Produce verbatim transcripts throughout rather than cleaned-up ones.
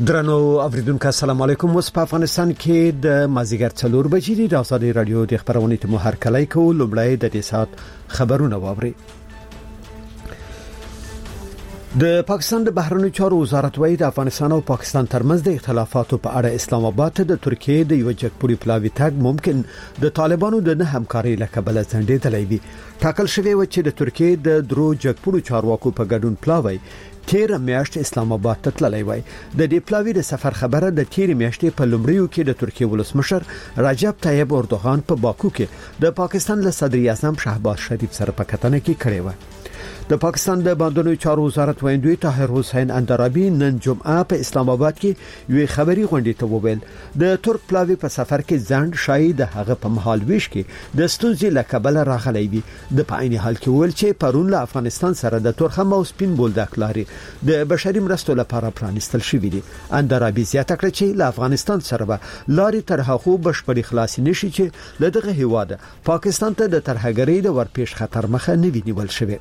درنو اوریدونکو السلام علیکم. اوس په افغانستان کې د مازیګر څلور بجې د آزادي رادیو د خبرونې ته مهر کلی کو لومړی د دې سات خبرونه واوري. د پاکستان د بهرنیو چارو وزارت وايي د افغانستان او پاکستان ترمنځ د اختلافاتو په اړه اسلام آباد ته د ترکیې د یو جګپوړي پلاوي تګ ممکن د طالبانو د نه همکاري لکبل ځنډېدلې وي. ټاکل شوی و چې د ترکیې د درو جګپوړو چارواکو په ګډون پلاوي تیر میاشت اسلام آباد ته تللی وای. د دې پلاوی د سفر خبره د تیر میاشتې په لومړیو کې د ترکیې ولسمشر رجب طیب اردوغان په باکو کې د پاکستان له صدر اعظم شهباز شریف سره په کتنه کې کړی و. د پاکستان د باندونو چارو وزارت ویندوی طاهر حسین اندرابی نن جمعه په اسلام آباد کې یو خبري غونډه ته وویل د ترک پلاوی په سفر کې ځند شاید د هغه په محل ویش کې د ستونزې لکبل راغلی وي. د په عین حال کې ول چې پرون له افغانستان سره د ترخم او سپین بولدک لاري د بشري مرستو لپاره پرانستل شوې دي. اندرابی زیاته کړه چې له افغانستان سره به لاري تر هغه بشپړي خلاص نشي چې له دغه هیواده پاکستان ته د ترهګرۍ د ورپېښ خطر مخه نه ویني شوی.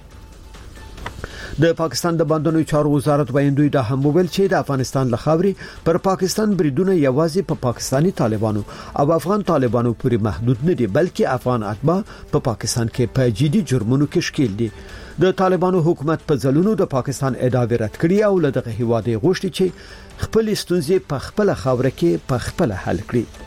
د پاکستان د باندونو چارو وزارت ویندوی دا هم ویل چې د افغانستان لخوا پر پاکستان بریدونه یوازې په پا پاکستانی طالبانو او افغان طالبانو پورې محدود نه دي بلکې افغان اتباع په پا پاکستان کې په جدي جرمونو کې شکیل دي. د طالبانو حکومت په ځلونو د پاکستان ادعاوې رد کړي او له دغه هیواده غوښتي چې خپل ستونزې په خپل خاور کې په خپل حل کړي.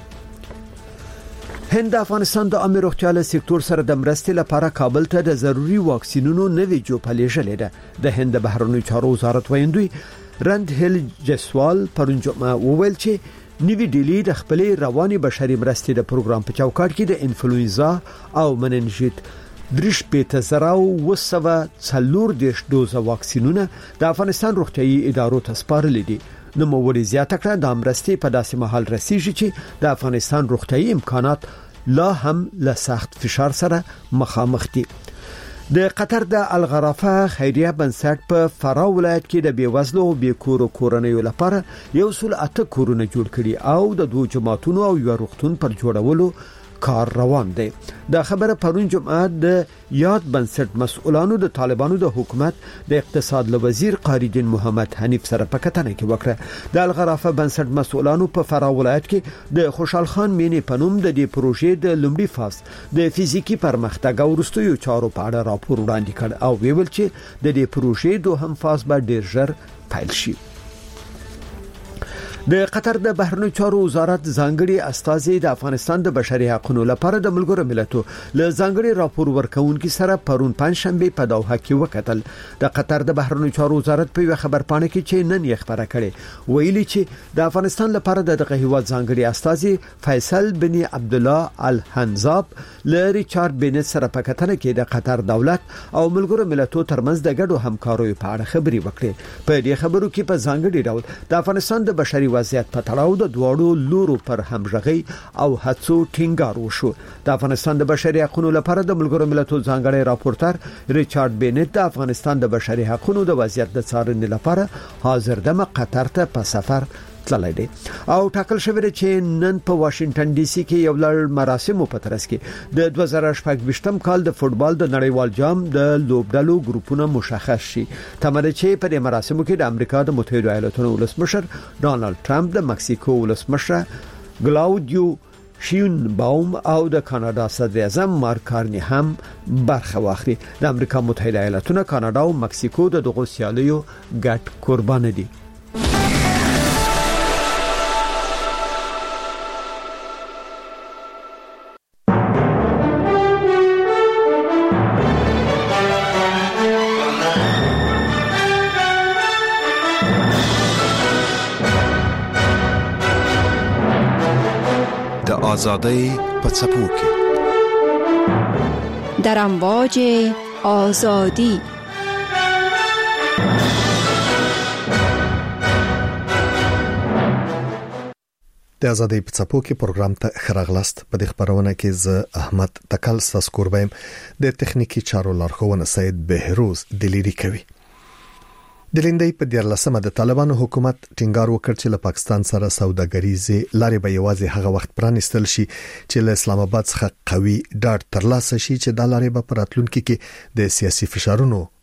هند افغانستان د امیر روغتیاله سکتور سره د مرستې لپاره کابل ته د ضروري واکسینونو نوې جوړه لېږلې ده. د هند بهرنیو چارو وزارت ویندوی رند هیل جسوال پرونجمه وویل چې نوی ډیلی د خپل رواني بشري مرستې د پروګرام په چوکاټ کې د انفلوئنزا او مننجیت درش پېته زراو وسوه څلور دیش دوزه واکسینونه د افغانستان روغتيایي ادارو ته سپارل دي. نو موري زیاته کړه د مرستې په داسې محل رسیږي چې د افغانستان روغتيایي امکانات لا هم له سخت فشار سره مخامخ دي. د قطر د الغرافه خیریه بنسټ په فراه ولایت کې د بیوزلو او بیکورو کورنیو لپاره یو سل اته کورونه جوړ کړي او د دوه جماعتونو او یو روغتون پر جوړولو کار روان دی. دا خبره پرون جمعه د یاد بنسټ مسؤلانو د طالبانو د حکومت د اقتصاد له وزیر قاریدین محمد حنیف سره په کتنه کې وکړه. د الغرافه بنسټ مسؤلانو په فراه ولایت کې د خوشحال خان مینې پنوم د دې پروژې د لومړي فاز د فزیکی پرمختګ او وروستیو چارو په اړه راپور وړاندې کړ او ویل چې د دې پروژې دوهم فاز به ډیر ژر پیل شي. د قطر د بهرنیو چارو وزارت ځانګړي استازي د افغانستان د بشري حقوقو لپاره د ملګرو ملتونو له ځانګړي راپور ورکونکو سره پرون پنځشنبه په دوحه کې وکتل. د قطر د بهرنیو چارو وزارت په خبرپاڼه کې چې نن یې خبره کړې ویلي چې د افغانستان لپاره د دغه هیواد ځانګړي استازي فیصل بن عبد الله الحنزاب له ریچارډ بینټ سره په کتنه کې د قطر دولت او ملګرو ملتونو ترمنځ د ګډو همکاریو په اړه خبري وکړي. په دې خبرو کې په ځانګړي ډول د افغانستان د بشري وضعیت په تړاو د دواړو لورو پر همغږي او هڅو ټینګار وشو. د افغانستان د بشري حقوقو لپاره د ملګرو ملتونو ځانګړي راپورټر ریچارډ بینټ د افغانستان د بشري حقوقو د وضعیت د څارنې لپاره حاضر دمه قطر ته په سفر تللی دی او ټاکل شوی دی چې نن په واشنگټن ډي سي کې یو لړ مراسمو په ترڅ کې د دوه زره شپږ کال د فوتبال د نړیوال جام د لوبډلو ګروپونه مشخص شي. تمره چې په دې مراسمو کې د امریکا د متحده ایالاتونو ولسمشر ډانلډ ټرمپ، د مکسیکو ولسمشر کلاودیو شینباوم او د کاناډا صدر اعظم مارک کارنی هم برخه واخلي. د امریکا متحده ایالاتونو، کاناډا او مکسیکو د دغه سیالیو ګډ قربان دي. آزادی په څپو کې در امواج آزادی د آزادی په څپو کې پروګرام ته خراغلاست. په دې خبرونه کې ز احمد تکل ساسکوربایم د تخنیکی چارو لارښوونه سید بهروز دلیری کوي. د لیندۍ په دیارلسمه د طالبانو حکومت ټینګار وکړ چې له پاکستان سره سوداګریزي لارې به یوازې هغه وخت پرانستل شي چې له اسلام آباد څخه قوي ډاډ ترلاسه شي چې د لارې به پراتلونکو کې د سیاسي فشارونو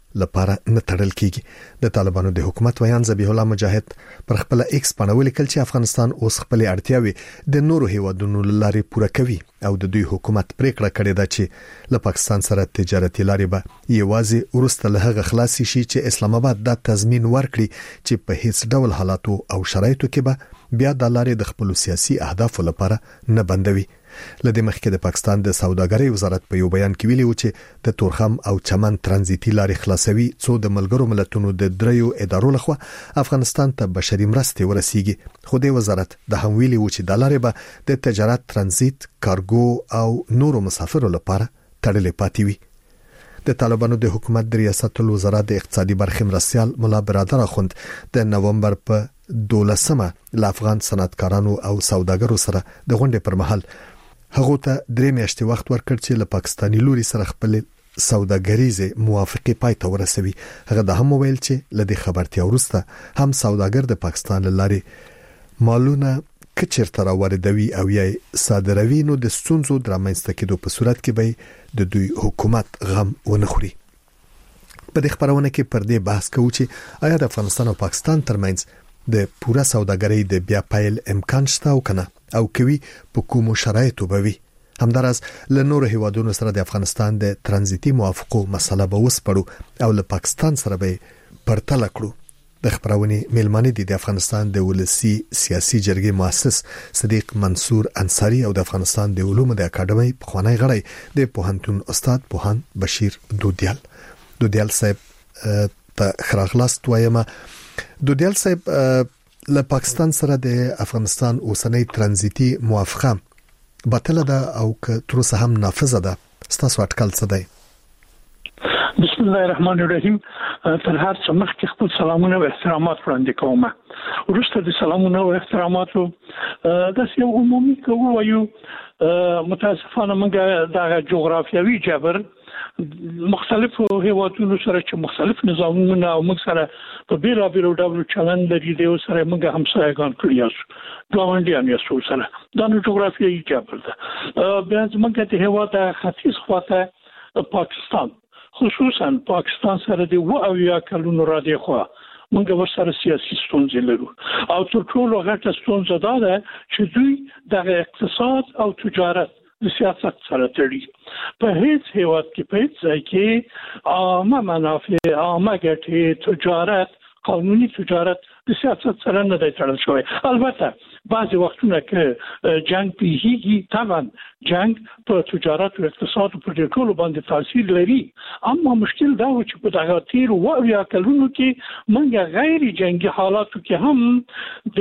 لپاره نه تړل کیږي د طالبانو د حکومت ویان ذبیح الله مجاهد پر خپل ایکس باندې ولیکل چې افغانستان اوس خپل اړتیاوي د نورو هیوادونو لاري پوره کوي او د دوی حکومت پریکړه کړې ده چې له پاکستان سره تجارتي لاري به یوازې ورسته له هغه خلاصي شي چې اسلام آباد دا تضمین ورکړي چې په هیڅ ډول حالاتو او شرایطو کې به بیا د لاري د خپل سیاسي اهدافو لپاره نه بندوي. لدې مخکې د پاکستان د سوداګرۍ وزارت په یو بیان کې ویلي و چې د تورخم او چمن ترانزیتي لارې خلاصوي څو د ملګرو ملتونو د دریو ادارو لخوا افغانستان ته بشري مرستې ورسیږي. خو د وزارت د هم ویلي و چې د لارې به د تجارت ترانزیت کارګو او نورو مسافرو لپاره تړلې پاتې وي. د طالبانو د حکومت د ریاست الوزرا د اقتصادي برخې مرستيال مولا برادر اخوند د نومبر په دولسمه ل افغان صنعتکارانو او سوداګرو سره د غونډې پر مهال هغه ته درې میاشتې وخت ورکړ چې له پاکستاني لوري سره خپل سوداګریزه موافقه پای ته ورسوي. هغه د هم ویل چې لدې خبرتیا ورسته هم سوداګر د پاکستان لاري مالونه کچرته را واردوي او یې صادروي نو د ستونزو درامنځته کېدو په صورت کې به د دوی حکومت غم ونخوري. په دې خبرونه کې پر دې بحث کوو چې آیا د افغانستان او پاکستان ترمنځ د پوره سوداګرۍ د بیا پیل امکان شته او کنه او کوي په کومو شرایطو به وي. همدارس له نورو هیوادونو سره د افغانستان د ترانزیتي موافقو مسله به وسپړو او له پاکستان سره به پرتله کړو. د خبرونه میلمانه دي د افغانستان د ولسی سیاسي جرګې مؤسس صدیق منصور انصاری او د افغانستان د علومو د اکاډمۍ پخوانی غړی د پوهنتون استاد پوهان بشیر دودیال. دودیال صاحب ته خراغلاست وایما. دودیال صاحب له پاکستان سره د افغانستان اوسنۍ ترانزیتي موافقه باطله ده او که تر اوسه هم نافذه ده، ستاسو اټکل څه دی؟ بسم الله الرحمن الرحیم. تر هر څه مخکې خپل سلامونه او احترامات وړاندې کوم. وروسته د سلامونه او احتراماتو د یو عمومي کوو وایو متاسفانه موږ د جغرافیوي جبر مختلفو هیوادونو سره چې مختلف نظامونه او موږ سره په بیلا بیلو ډول چلند لري د سره موږ همسایگان کړی یو ګاونډیان یو سره دا نو جغرافیایي جبر ده. بیا موږ د هیواد ختیځ خواته پاکستان خصوصا پاکستان سره د و او یا کلونو را دی خو موږ ورسره سیاسي ستونزې لرو او تر ټولو غټه ستونزه دا ده چې دوی د اقتصاد او تجارت د سیاست سره تړي. په هیڅ هیواد کې په هیڅ ځای کې عامه منافع، عامه ګټې، تجارت، قانوني تجارت د سیاست سره نه دی تړل شوی. البته بعضی وختونه کې جنگ پیږي، طبعا جنگ په تجارت او اقتصاد په ټولو باندې تاثیر لري، اما مشکل دا و چې په دغه تیر و یا کلونو کې موږ غیر جنگي حالاتو کې هم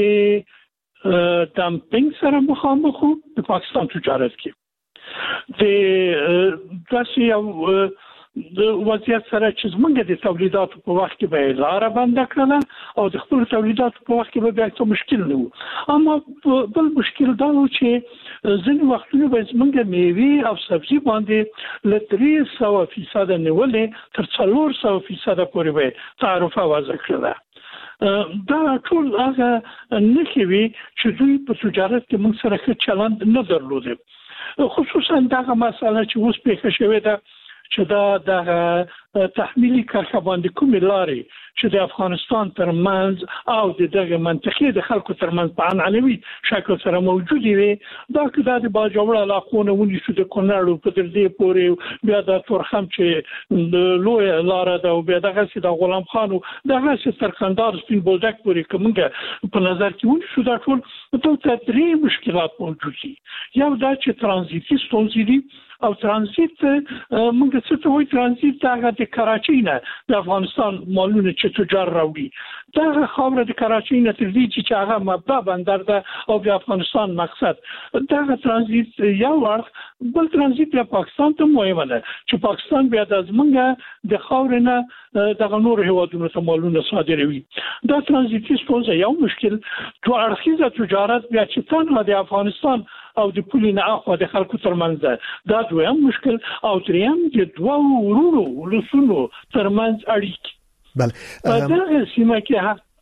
د دمپینګ سره مخامخ وو د پاکستان تجارت کې. د داسې یو د وضعیت سره چې زمونږ د تولیداتو په وخت کې به لاره بنده کړله او د خپل تولیداتو په وخت کې به بیا څه مشکل نه وو. اما بل مشکل دا و چې ځینې وختونه به زمونږ میوې او سبزي باندې له درې سوه فیصده نیولې تر څلور سوه فیصده پورې به تعرفه وضع کړله. دا ټول هغه نښې وي چې دوی په تجارت کې موږ سره ښه چلند نه درلوده. خصوصا دغه مسله چې اوس پیښه شوې ده چې دا د تحمیلي کرښه باندې کومې لارې چې د افغانستان ترمنځ او د دغه منطقې د خلکو ترمنځ په عنعنوي شکل سره موجودې وي، دا که دا د باجوړ علاقونه ونیسو د کونړ په دردې پورې، بیا د تورخم چې د لوی لاره ده او بیا دغسې د غلام خان دغسې تر کندهار سپین بولدک پورې که موږ په نظر کې ونیسو، دا ټول دلته درې مشکلات موجود دي. یو دا چې ترانزیتي ستونزې دي او ترانزیت موږ څه ته وایو، ترانزیت هغه د کراچۍ نه د افغانستان مالونه چې تجار راوړي، دغه خاوره د کراچۍ نه تر دې چې هغه مبدا بندر ده او د افغانستان مقصد دغه ترانزیت یو اړخ. بل ترانزیت د پاکستان ته مهمه ده چې پاکستان بیا د زمونږ د خاورې نه دغه نور هیوادونو ته مالونه صادروي. دا ترانزیتي ستونزه یو مشکل. دوه اړخیزه تجارت بیا چې تنها د افغانستان او د پولې نه اخوا د خلکو ترمنځ ده، دا دویم مشکل. او دریم د دوه ورونو ولسونو ترمنځ اړیکې. بله په دغه سیمه کې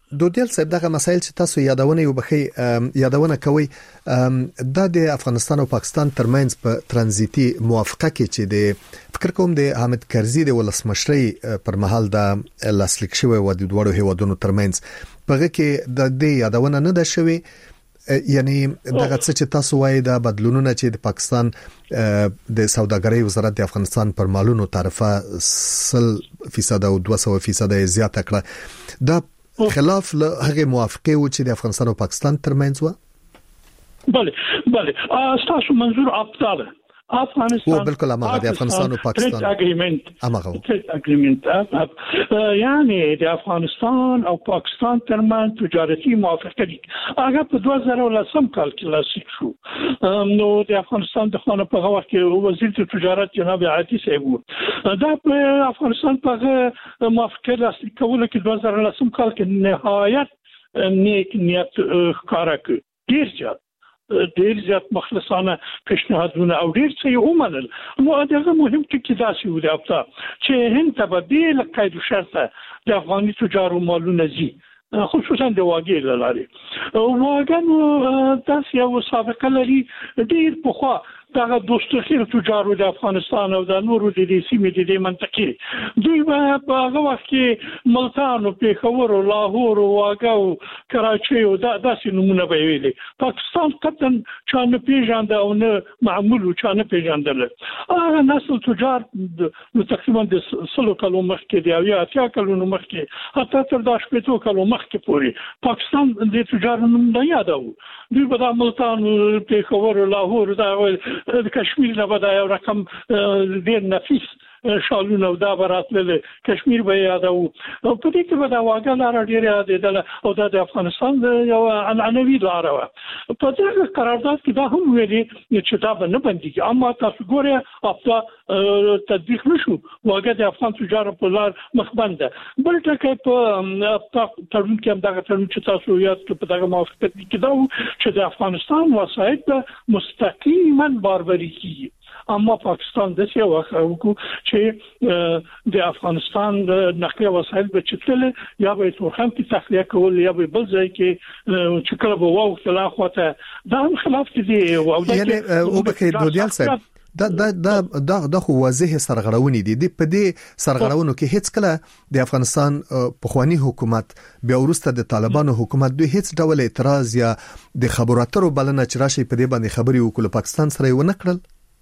دودیل صاحب دغه مسایل چې تاسو یادونه یو بخي یادونه کوي د د افغانستان او پاکستان ترمنځ په ترانزیتي موافقه کې چې د فکر کوم د حامد کرزي د ولسمشرۍ پر مهال د لاسلیک شوی و د دوړو هیوادونو ترمنځ په کې د دې یادونه نه ده شوی، یعنی دغه څه چې تاسو وایي د بدلونونو چې د پاکستان د سوداګرۍ وزارت د افغانستان پر مالونو تعرفه سل فیصد او دوه سوه فیصد زیاته کړه، دا خلاف له هغه موافقه و چې د افغانستان او پاکستان ترمنځ و. بله بله تاسو منظور افضل افغانستان او بالکل امغه د افغانستان او پاکستان اګریمنت امغه اګریمنت یعنی د افغانستان او پاکستان ترمنځ تجارتي موافقه دي هغه په دوه زره او لسم کال کې لاسلیک شو. نو د افغانستان د خانه په وخت کې وزیر تجارت جناب عادي صاحب دا په افغانستان په موافقه لاسلیک کول کې دوه زره او لسم کال کې نهایت نیک نیت ښکارا کړ، ډیر زیات ډیر زیات مخلصانه پیشنهادونه او ډیر څه یې ومنل. نو دا مهم ټکی داسې و د افتا چې هند ته به د قید شرطه د افغاني تجارو مالونه زی خصوصا د واګې لاري واګانو تاسو یو سابقه لري ډیر پخوا دغه دوستخیر تجارو د افغانستان او د نورو د دې سیمې د منطقې دوی په هغه وخت کې ملتان او پیښور او لاهور او واګه او کراچي او داسې نمونه به ویلي. پاکستان قطعا چا نه پیژانده او نه معمول چا نه پیژاندل. هغه نسل تجار تقریبا د سلو کلو مخکې دی او یا اتیا کلو مخکې حتی تر د شپږ کلو مخکې پوري پاکستان د تجارو نه یادو. دوی په د ملتان پیښور او لاهور دا د کشمیر نه بده یو رقم ډیر نفیس شالونه او دا براتل کشمیر به یادو او په دې کې به دا واګه لار ډیر یادېدل او د افغانستان یو عنعنوي لار و. په دغه قرارداد کې دا هم ویلي چې دا به نه بنديږي، اما تاسو ګوره افتا تطبیق نشو واګه د افغان تجارت په لار مخبنده. بل ټکی په تړون کې هم دا تړون چې تاسو یاد کړئ په دغه موافقت کې دا چې د افغانستان وسایل مستقیما باربري کیږي، اما پاکستان د څه وخت وکړو چې د افغانستان د نقلیه وسایل به چتل یا به تورخم کې تخلیه کول یا به بل ځای کې چې کله به واو خلا خواته دا هم خلاف دي او یعنی او به دودیال صاحب دا دا دا دا د خو واضح سرغړونې دي په دې سرغړونو کې هیڅ کله د افغانستان پخوانی حکومت بیا ورسته د طالبانو حکومت دوی هیڅ ډول اعتراض یا د خبرو اترو بلنه چې راشي په دې باندې خبري وکړه پاکستان سره یې ونه کړل.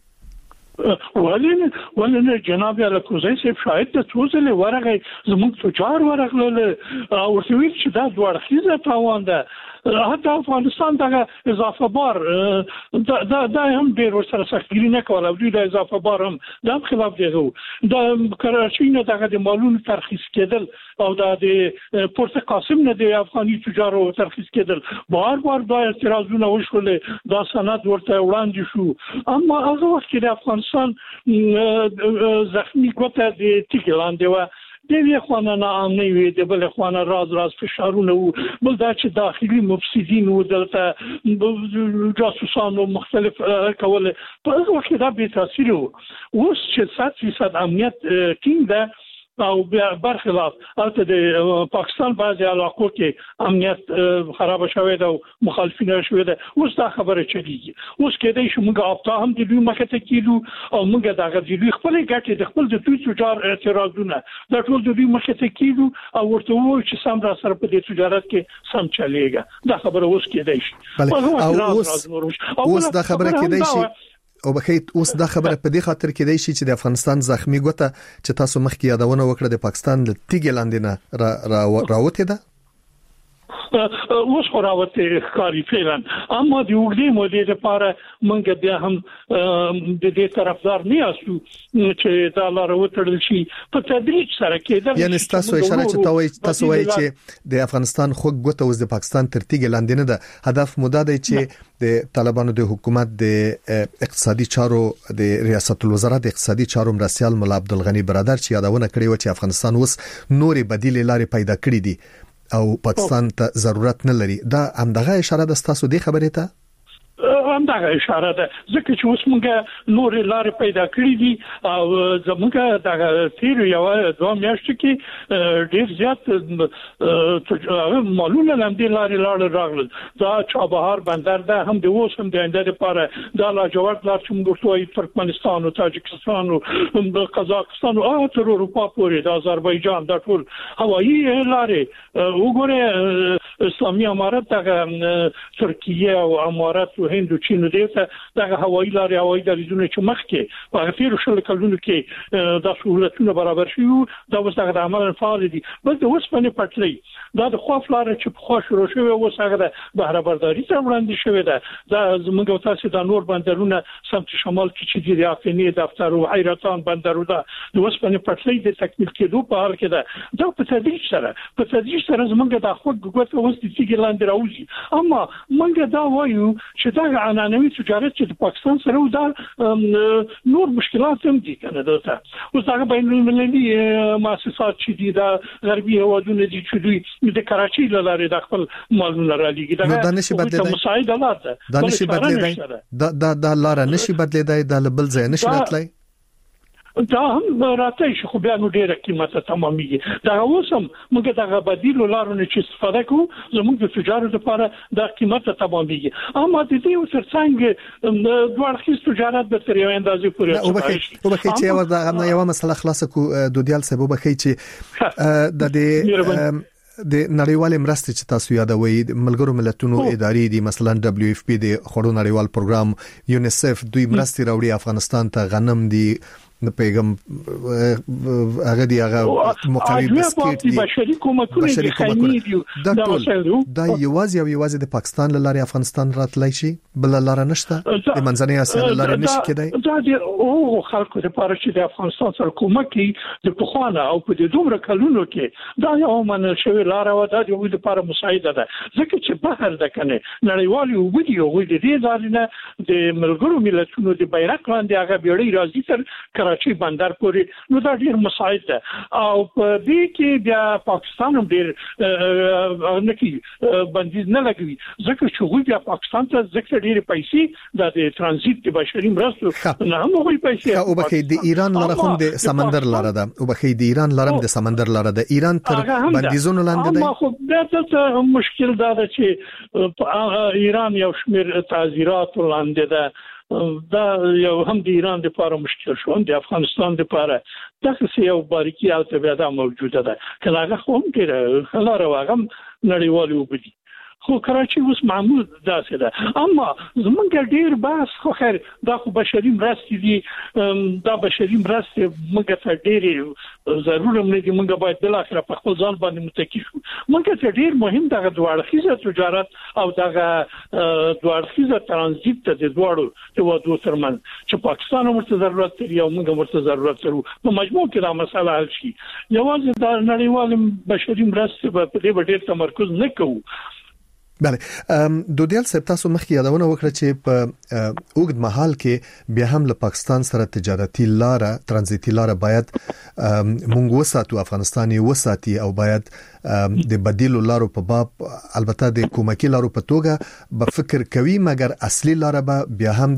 ولین ولین جناب الکوزی صاحب شاید د توزل ورغه زموږ تجار ورغله او سویل چې دا دوه خيزه تاوان ده حتی افغانستان دغه اضافه بار دا دا هم ډیر سره سختګری نه کوله دوی د اضافه بار هم د خلاف دیغه د کراچۍ نه دغه د مالونو ترخیص کېدل او د پورت قاسم نه د افغاني تجارو ترخیص کېدل بار بار دا اعتراضونه وشول، دا سند ورته وړاندې شو، اما هغه وخت کې د افغانستان زخمی ګوته د تیګلاندې و د یو خوانه نه امني وي د بل خوانه راز راز فشارونه وو، بل دا چې داخلي مفسدين وو دلته جاسوسانو مختلف کول په هغه وخت دا به تاثیر وو. اوس چې صد فیصد امنیت ټینګ ده او برخلاف البته د پاکستان بعضی علاقو کې امنیت خراب شوی دی او مخالفین شوی دی، اوس دا خبره چلیږي. اوس کېدای شي موږ اپتا هم د دوی مخه ته کیلو او موږ دغه د دوی خپل ګټې د خپل د دوی تجار اعتراضونه دا ټول د دوی مخه ته کیلو او ورته وایي چې سم را سره په دې تجارت کې سم چلیږي. دا خبره اوس کېدای شي او اوس دا خبره کېدای شي او بخیت اوس دا خبره په دې خاطر کې دی چې د افغانستان زخمی ګوته چې تاسو مخکې یادونه وکړه د پاکستان د تیګ لاندې نه را راوته ده اوس خراوته ښکاری فعلا، اما د وګړي مودې لپاره مونږ بیا هم د دې طرفدار نه یاسو چې دا لار وتړل شي په تدریج سره کېدل. یعنی تاسو اشاره چې تاسو تاسو وایي چې د افغانستان خو ګوته اوس د پاکستان تر تیګ لاندې نه ده، هدف موده دی چې د طالبانو د حکومت د اقتصادي چارو د ریاست الوزرا د اقتصادي چارو مرستيال مولا عبدالغنی برادر چې یادونه کړې و چې افغانستان اوس نورې بدیل لارې پیدا کړې دي او پاکستان ته ضرورت نه لري. دا همدغه اشاره د تاسو دی خبرې ته هم دا اشاره ده ځکه چې اوس موږ نور لارې پیدا کړې دي او زموږ د تیر یو دوه میاشتې کې ډیر زیات مالونه لمدې لارې لاړ راغلل دا چابهار بندر ده هم د اوس هم د انده لپاره دا لاجورد لار چې موږ توي ترکمنستان او تاجکستان او قزاقستان او تر اروپا پورې د آذربایجان د ټول هوایي لارې وګوره اسلامي امارات د ترکیه او امارات او هند او چین دغه د هوایي لارې هوایي دهلیزونه چې مخکې په غیر شل کلونو کې د سہولتونو برابر شوه دا اوس د عمل فعال دي بل د اوسپنې پټلۍ دا د خوف لارې چې په خوا شروع شوه اوس هغه د بهره برداري ته وړاندې شوه ده دا زموږ تاسو د نور بندرونه سمت شمال کې چې د افغاني دفتر او حیرتان بندرونه د اوسپنې پټلۍ د تکمیل کېدو په حال کې ده دا په تدریج سره په تدریج سره زموږ د خپل ګوت اوس د تیګ لاندې راوځي اما موږ دا وایو چې دا عنعنوي تجارت چې د پاکستان سره دا نور مشکلات هم دي کنه دا اوس هغه بین المللي مؤسسات چې دي د غربي هوادونو دي چې دوی د کراچۍ لارې د خپل مالونه را لېږي دا نشي بدلیدای مساعده لار ده دا نشي بدلیدای دا دا لار نشي بدلیدای د بل ځای نشي راتلای دا هم راته شي خو بیا نو ډیره قیمته تمامېږي دا اوسم موږ دغه بدیل لارونه چې استفاده کوو زموږ د تجارت لپاره دا قیمته تمامېږي اما د دې څرڅنګ دوه اړخیز تجارت به تر یو اندازې پورې او بخې او بخې چې یو دا یو مسله خلاص کو دودیال سبب بخې چې د دې د نړیوال مرستې چې تاسو یادوي ملګرو ملتونو ادارې دي مثلا دبليو اف پی د خړو نړیوال پروګرام یونیسف دوی مرستې راوړي افغانستان ته غنم دي د پیغام هغه دی هغه مقاوي بسکټ دي بشري کومکونه دي خني دي دا دا یوازې او یوازې د پاکستان لاره افغانستان راتلای شي بل لاره نشته د منځنۍ اسیا لاره نشي کېدای دا د او خلکو لپاره چې د افغانستان سره کومک د پخوانه او په دې دومره کلونو کې دا یو منل شوی لاره و دا د یو لپاره مساعده ده ځکه چې بهر د کنه نړیوال یو ویډیو وې د دې ځارنه د ملګرو ملتونو د بیرغ لاندې هغه بیړۍ راځي تر کراچۍ بندر پورې نو دا ډیر مساعد ده او په دې کې بیا پاکستان هم ډیر نه کی بندیز نه لګوي ځکه چې وی بیا پاکستان ته ځکه ډیر پیسې د ترانزیت د بشري مرستو نه هم وی پیسې او بخې د ایران لاره هم د سمندر لاره ده او بخې د ایران لاره د سمندر لاره ده ایران تر بندیزونو لاندې ده اما خو دا څه مشکل ده چې ایران یو شمیر تعزیرات لاندې ده دا یو هم د ایران لپاره مشکل شو هم د افغانستان لپاره دا څه یو باریکی او تبعیض موجوده ده کله هغه خو هم کېره خلاره واغم نړیوال وبدي خو کراچۍ اوس معمول داسې ده اما زمونږ ډیر بحث خو خیر دا خو بشري مرستې دي دا بشري مرستې موږ ته ډېرې ضروري نه دي موږ باید بل اخر په خپل ځان باندې متکی شو موږ ته ډیر مهم دغه دوه اړخیزه تجارت او دغه دوه اړخیزه ترانزیت ته د دوړو د وادو ترمن چې پاکستان ورته ضرورت لري او موږ ورته ضرورت لرو په مجموع کې دا مسله حل شي یوازې د نړیوال بشري مرستې په دې ډېر تمرکز نه کوو بله دودیال صاحب تاسو مخکې یادونه وکړه چې په اوږد مهال کې بیا هم له پاکستان سره تجارتي لار ترانزیتي لار باید مونږ وساتو افغانستان یې وساتي او باید د بدیلو لارو په باب البته د کومکی لارو په توګه به فکر کوي مګر اصلي لار به بیا هم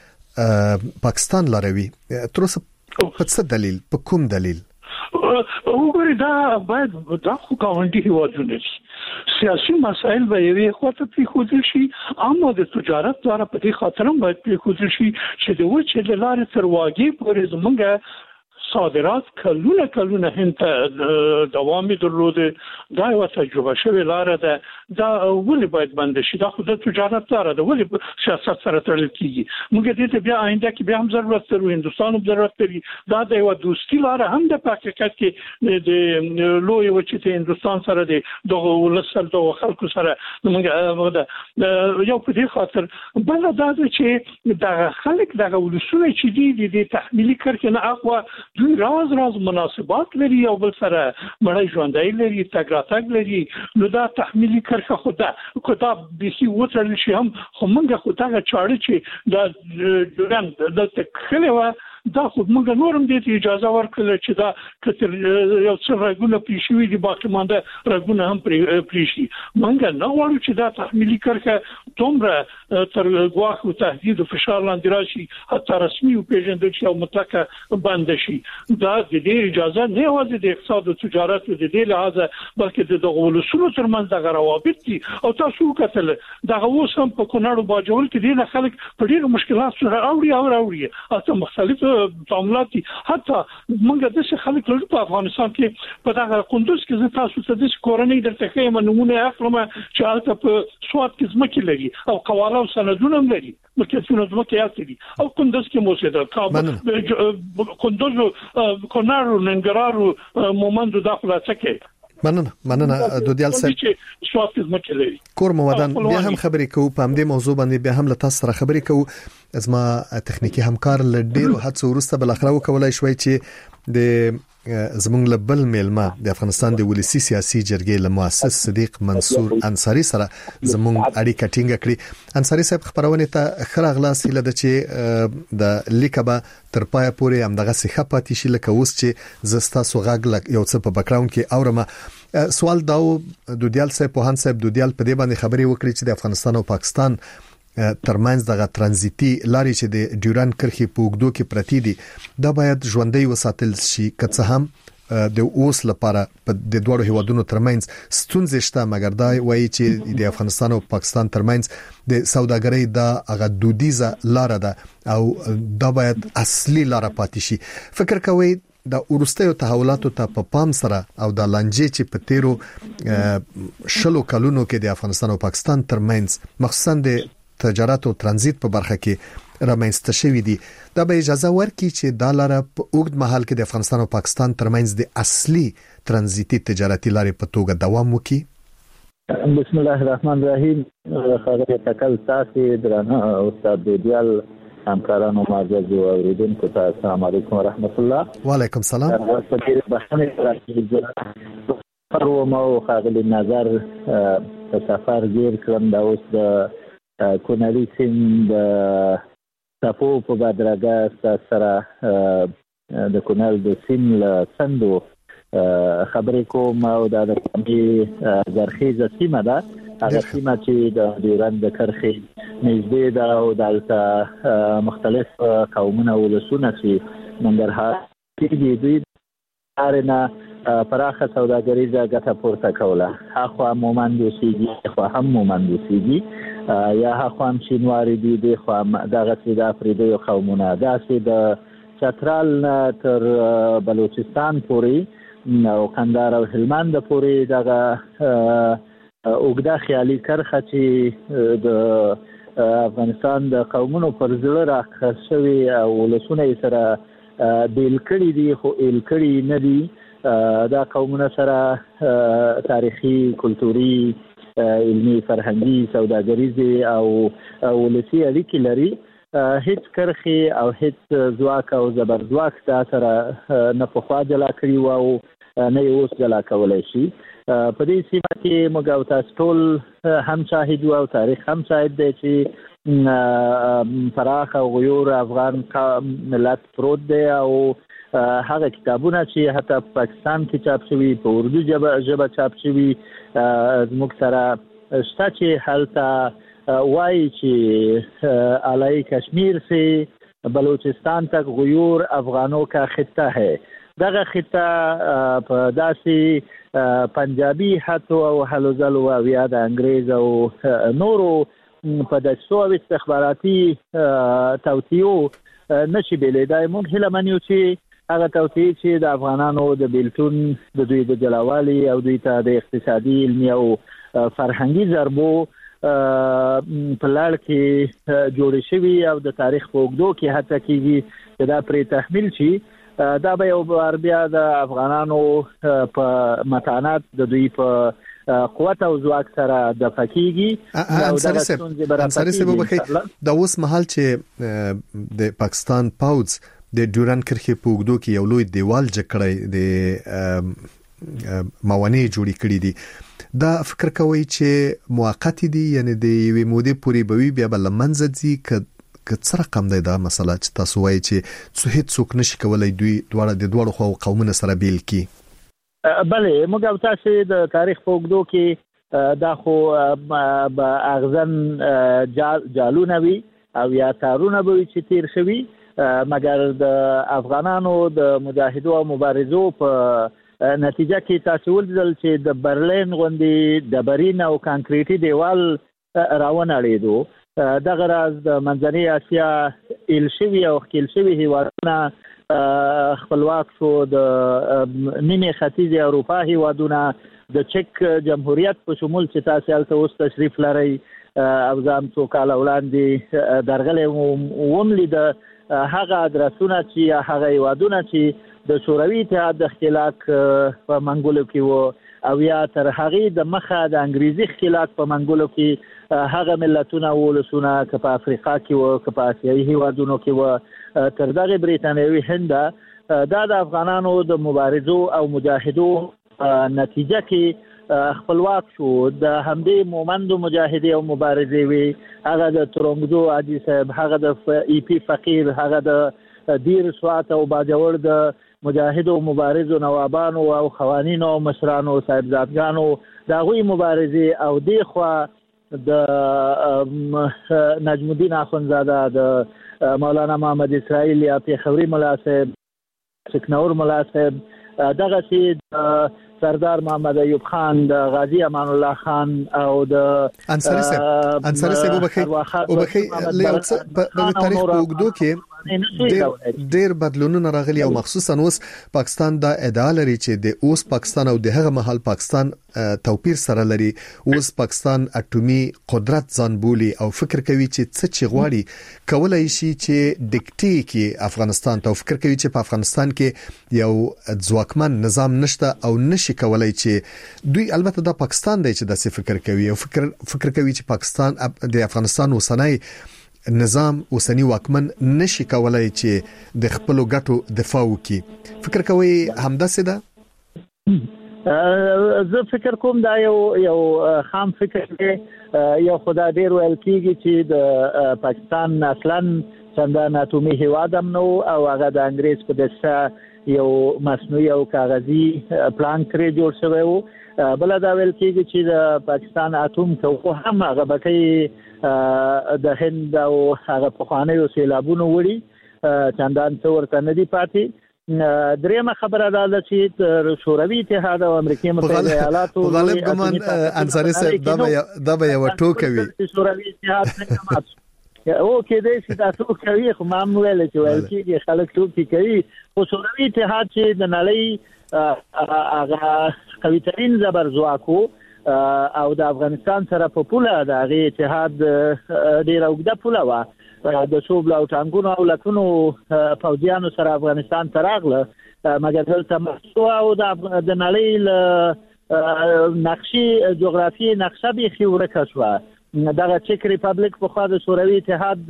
د پاکستان لاروي تر اوسه په څه دلیل په کوم دلیل وګورئ دا باید دا خو ګاونډي هیوادونه دي سیاسي مسایل به یې خواته پریښودل شي اما د تجارت لپاره په دې خاطر هم باید پریښودل شي چې د وچې د لارې تر واګې پورې زمونږ صادرات کلونه کلونه هند ته دوام درلوده دا یو تجربه شوی لار ده دا ولې باید بند شي دا خو د تجارت لار ده ولې سیاست سره تړل کیږي موږ دې ته بیا آینده کې بیا هم ضرورت لرو هندستان هم ضرورت لري دا د یو دوستي لار هم د حقیقت کې د لوی وچې ته هندستان سره د دغه ولسل دغه خلکو سره موږ یو په دې خاطر بل دا چې د خلک دغه ولسونه چې دي د تحمیلي کرکنه اقوا دوی راز راز مناسبات لري او بل سره مړی ژوندۍ لري تګ راتګ لري نو دا تحمیلي کرخه خدا خدا به هی وترل شي هم خو موږ خو دا چاړه چې دا ډوران د تکلوا دا خو موږ نورم دې اجازه ورکړه چې دا کتر یو څه راګونه پېښوي دي باقي مانده راګونه هم پېښي موږ نه غواړو چې دا تحمیلي کرخه دومره تر ګواښ او تهدید او فشار لاندې راشي حتی رسمي او پیژندل شي او مطلقه بند شي دا د دې اجازه نه یوازې د اقتصاد او تجارت د دې لحاظه بلکې د دغه ولسونو ترمنځ دغه روابط دي او تاسو کتل دغه اوس هم په کونړ باجوړ کې دي خلک په ډیرو مشکلات سره اوري او اوري او مختلف تعاملات دي حتی موږ د څه خلک لرو په افغانستان کې په دغه قندوز کې زه تاسو ته د کورنۍ درته ښیم نمونه اخلم چې هلته په سواد کې ځمکې لري او قواله او سندونه هم لري ملکیتونه ځمکې یاد دي او قندوز کې موسیده کابل قندوز کونړ ننګرهار مومند داخله څخه مننه مننه دودیال صاحب کور مودان بیا هم خبرې کوو په همدې موضوع باندې بیا هم له تاسو سره خبرې کوو ازما تخنیکی همکار ل ډیرو هڅو وروسته بل اخره وکولای شوی چې د زمونږ لبل میلمه د افغانستان د ولسی سیاسي جرګې له مؤسس صدیق منصور انصاری سره زمونږ اړیکه ټینګه کړې انصاری صاحب خبرونه ته خراغلاس هله د چې د لیکبه تر پای پورې همدغه سیخه پاتې شي لکه اوس چې زستا سوغاګ یو څه په بکراوند کې اورمه سوال داو دودیال صاحب په هان صاحب دودیال په دې باندې خبرې وکړي چې د افغانستان او پاکستان ترمنځ دغه ترانزیتي لارې چې د ډیوران کرخي په وګدو کې پرتی دي دا باید ژوندۍ وساتل شي که څه هم د اوس لپاره په د دوه هیوادونو ترمنځ ستونزې شته مګر دا وایي چې د افغانستان او پاکستان ترمنځ د سوداګرۍ د هغه دودیزه لار ده او دا باید اصلي لار پاتې شي فکر کوي د ورستیو تحولاتو ته په پام سره او د لانجې چې په تیرو شلو کلونو کې د افغانستان او پاکستان ترمنځ مخصوصا د تجارت او ترانزیت په برخه کې رامنځته شوې دي دا به اجازه ورکړي چې د لار په اوږد مهال کې د افغانستان او پاکستان ترمنځ د اصلي ترانزیتي تجارتي لارې په توګه دوام وکړي بسم الله الرحمن الرحیم خبره تکل تاسو درنه استاد دودیال همکارانو معزز او اوریدونکو ته السلام علیکم ورحمت الله وعلیکم السلام بخښنه راکړئ پرو مو خاغلی نظر په سفر گیر کړم دا اوس د کونړی سیند تاسو په بدرګه سره د کونړ د سیند له سندو خبرې کوم او د کمی زرخیزه سیمه ده هغه سیمه چې د ډیورند د کرخي نږدې ده او دلته مختلف قومونه ولسونه چې ننګرهار کې دي ارنه پراخه سوداګریزه ګټه پورته کوله اخوا مومند اوسېږي خو هم مومند اوسېږي یا اخوا هم شینواری دي د خو دغه د افریدي قومونه داسې د چترال تر بلوچستان پورې او قندهار او هلمند پورې دغه اوګدا خیالي کرخه چې د افغانستان د قومونو پر زړه راخښوي او ولسونه سره بیل کړي دي خو ال کړي نه دي دا قومونه سره تاریخي کلتوري علمي فرهنګي سوداګریزي او ولسی اړیکې لري هیڅ کرخي او هیڅ ځواک او زبرځواک دا سره نه په خوا جلا کړی او نه اوس جلا کولای شي په دې سیمه کې موږ او تاسو ټول هم شاهد او تاریخ هم شاهد دی چې فراخ او غیور افغان ملت پروت دی او هغه کتابونه چې حتی پاکستان کې چاپ شوي په اردو ژبه چاپ شوي زموږ سره شته چې هلته وایي چې اعلی کشمیر سے بلوچستان تک غیور افغانوں کا خطہ ہے دغه خطه په داسې پنجابي حتی او حلوزل او بیا د انګريز او نورو په داسو استخباراتي توطيو نشي بلیدای مونږ هله منیو چې هغه توطیه چې د افغانانو د بیلتون د دوی د جلاوالي او دوی ته د اقتصادي علمي او فرهنګي ضربو په لړ کې جوړ شوی او د تاریخ په وګړو کې حتی کېږي دا پرې تحمیل شي دا به یو بار بیا د افغانانو په متانات د دوی په قوت او ځواک سره د فکیږي او د انصاری سبب کې د اوس محل چې د پاکستان پاوز د ډیوران کرخي په وګړو کې یو لوی دیوال جوړ د موانع جوړی کړی دي دا فکر کوي چې موقتی دي یعنی د یوې مودې پورې به وي بیا بل منځ ځي ک څه رقم دی دا مسله چې تاسو وایي چې څه هیڅ څوک نشي کولای دوی دواړه د دوړو خو قومونه سره بیل کی؟ بله موږ تاسو د تاریخ په وګړو کې دا خو اغزن جالونه وی او یا تارونه به چې تیر شوی، مګر د افغانانو د مجاهدو او مبارزو په نتیجه کې تاسو ولدل چې د برلین غوندي د برین او کانکریټي دیوال راونړېدو. دغه راز د منځنۍ اسیا ایل شوی او خپل شوی هیوادونه خپلواک شو. د نیمه ختیځ اروپا هیوادونه د چک جمهوریت په شمول چې تاسو هلته اوس تشریف لرئ او ځم څو کال وړاندې درغلې وملي د هغه ادرسونه چې هغه هیوادونه چې د شوروي اتحاد د اختلاق په منګولو کې وو او یا تر هغه د مخه د انګریزي اختلاق په منګولو کې هغه ملتونه ولسونه که په افریقا کې وو که په اسیایي هیوادونو کې وو تر دغه بریتانیوي هند دا د افغانانو د مبارزو او مجاهدو نتیجه کې خپلواک شو. د همدې مومندو مجاهدي او مبارزې وی، هغه د ترنګدو عادي صاحب، هغه د ای پی فقیر، هغه د دیر سوات او باجوړ د مجاهدو مبارزو نوابانو او خوانینو او مشرانو صاحبزادګانو دا غوي مبارزې او دی خو د نجم الدین اخونزاده، د مولانا محمد اسرائیل یا پیښوري ملا صاحب، سکنور ملا صاحب، دغه چې سردار محمد ایوب خان، د غازی امان الله خان او د انصاری صاحب انصاری صاحب وبخي وبخي له په تاریخ په وګړو کې ډېر ډېر بدلونونه راغلي او مخصوصا اوس پاکستان دا ادعا لري چې د اوس پاکستان او د هغه مهال پاکستان توپیر سره لري. اوس پاکستان اټومي قدرت ځان بولي او فکر کوي چې څه چې غواړي کولای شي چې ډیکټي کې افغانستان ته فکر کوي چې په افغانستان کې یو ځواکمن نظام نشته او نشي کولای چې دوی البته د پاکستان دی چې د فکر کوي او فکر فکر کوي چې پاکستان د افغانستان وسنۍ نظام اوسنی واکمن نشي کولای چې د خپل ګټو دفاع وکړي. فکر کوي همداسې ده؟ زه فکر کوم دا یو یو خام فکر دی. یو خدای ډیر ویل کیږي چې د پاکستان اصلا څنګه اتومي هیواد هم نو او هغه د انګریز په دسه یو مصنوعي او کاغذي پلان کړی جوړ شوی وو. بل دا ویل کیږي چې د پاکستان اتوم ته هم هغه بکې د هند او هغه په خوانیو سیلابونو وړي چندان څو ورته نه دی پاتې. دریمه خبره دا چې شوروي اتحاد او امریکای متحده ایالاتو غالب ګمان انصاری صاحب دا به دا به یو ټوکوي شوروي اتحاد څنګه مات او کې دې چې تاسو کوي خو ما ویل چې ویل چې خلک ټوکی کوي. خو شوروي اتحاد چې د نړۍ هغه قوي ترين زبر ځواکو او د افغانستان سره په پوله د هغه اتحاد ډیر اوږده پوله و د شوبل او ټانګونو او لکونو فوجیانو سره افغانستان ته راغله، مګر دلته مخصوص او د نړۍ له نقشې جغرافي نقشه به خورکه شو. دغه چک ریپبلیک په خوا د شوروي اتحاد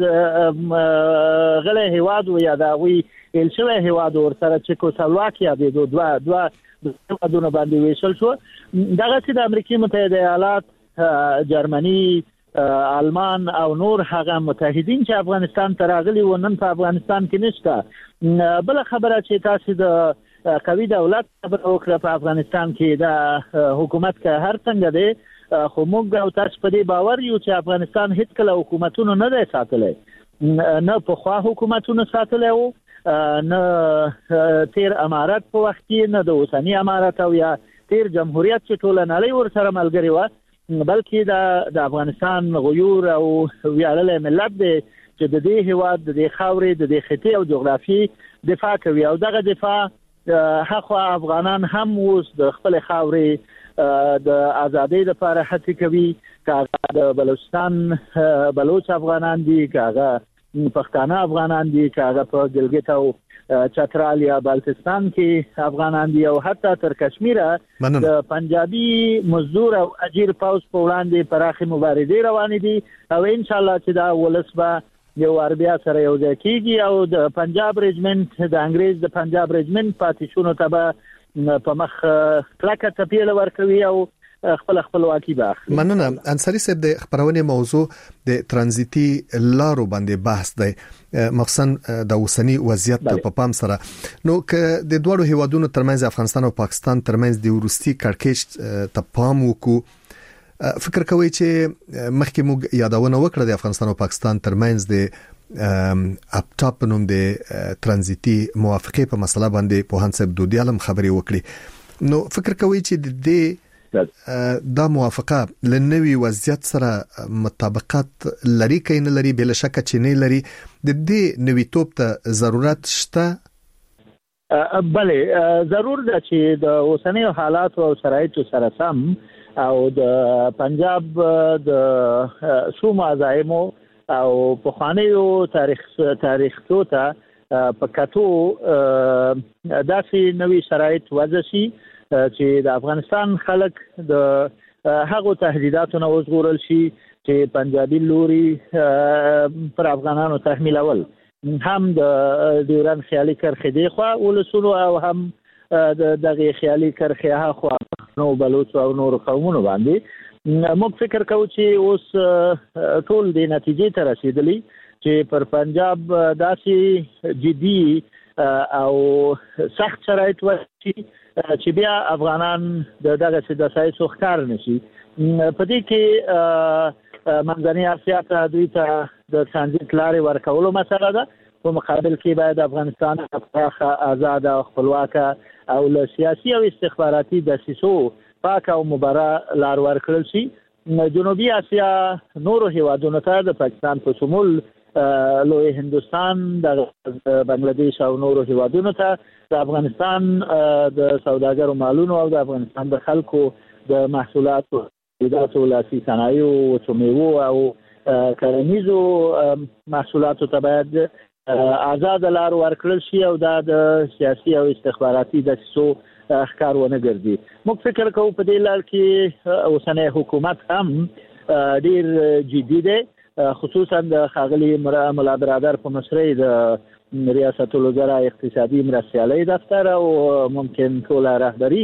غله هیواد و یا د وی ال شوی هیواد ورسره چکوسلواکیا د دوه دوه دونه باندې ویشل شو. دغه چې د امریکای متحده ایالات، جرمني، آلمان او نور هغه متحدین چې افغانستان ته راغلي و نن په افغانستان کې نشته. بل خبره چې تاسو د قوي دولت خبره وکړه په افغانستان کې د حکومت که هر څنګه دی، خو موږ او تاسو په دې باور یو چې افغانستان هیڅ کله حکومتونو نه دی ساتلی، نه په خوا حکومتونو ساتلی وو، نه تیر امارت په وخت کې، نه د اوسنی امارت او یا تیر جمهوریت چې ټول نړۍ ورسره ملګری و، بلکې د د افغانستان غیور او ویاړلی ملت دی چې د دې هیواد د دې خاورې د دې خطې او جغرافي دفاع کوي. او دغه دفاع هغه افغانان هم اوس د خپل خاورې د ازادۍ لپاره هڅې کوي، که د بلوچستان بلوچ افغانان دي، که هغه پښتانه افغانان دي، که هغه په ګلګت او چترال یا بالتستان کې افغانان دي، او حتی تر کشمیره د پنجابي مزدور او اجیر پاوس په وړاندې پراخي مبارزې روانې دي. او ان شاء الله چې دا ولس به یو اربیا سره یو ځای کیږي او د پنجاب رجمنت د انګریز د پنجاب رجمنت پاتې شونو ته به په مخ کلکه تپیل ورکوي او خپل خپلواکي باخلي. مننه. انصاری صاحب د خبرونه موضوع د ترانزیتي لارو باندې بحث دی، مخصوصا د اوسنی وضعیت په پام سره. نو ک د دوه هیوادونو ترمنځ افغانستان او پاکستان ترمنځ د ورستي کړکېچ ته پام وکړو، فکر کوي چې مخکې موږ یادونه وکړه د افغانستان او پاکستان ترمنځ د اپټاپ نوم د ترانزیتي موافقه په مسله باندې په هانسب دودیالم خبري وکړي. نو فکر کوي چې د دې دا موافقه لنوي وضعیت سره مطابقت لري کین لري؟ بل شک چې نه لري. د دې نوي توپ ته ضرورت شته؟ بله ضرور ده چې د اوسنی حالات او شرایط سره سم او د پنجاب د شوم عزایمو او په خانیو تاریخ تاریخ ته په کاتو داسې نوي شرایط وضع شي چې د افغانستان خلک د هغو تهدیداتو نه وژغورل شي چې پنجابي لوري پر افغانانو تحمیلول، هم د ډیورن خیالي کرښې دی خو ولسونو او هم د دغه خیالي کرښې ها خو نو بلوچ او نور قومونو باندې. موږ فکر کوو چې اوس ټول د نتیجې ته رسیدلی چې پر پنجاب داسې جدي او سخت شرایط ورشي چې بیا افغانان د دغه څه د سایه څوخکار نشي. په دې کې منځنۍ اسیا ته دوی ته د ترانزیت لارې ورکولو مسله ده، په مقابل کې باید افغانستان پراخه آزاد او خپلواک او له سیاسي او استخباراتي دسیسو پاک او مبارزه لار ورکړل شي. جنوبي اسیا نورو هیوادونو ته د پاکستان په شمول لوی هندستان، د بنگلاديش او نورو هیوادونو ته د افغانستان د سوداګرو مالونو او د افغانستان د خلکو د محصولاتو د لاسي صنایعو او میوو او کرنیزو محصولاتو ته باید آزاد لار ورکړل شي او دا د سیاسي او استخباراتي دسیسو ښکار ونه ګرځي. موږ فکر کوو په دې لار کې اوسنی حکومت هم ډیر جدي دی، خصوصا د خاغلی مولا برادر په مشرۍ د ریاست الوزرا اقتصادي مرستیالۍ دفتر او ممکن ټول رهبری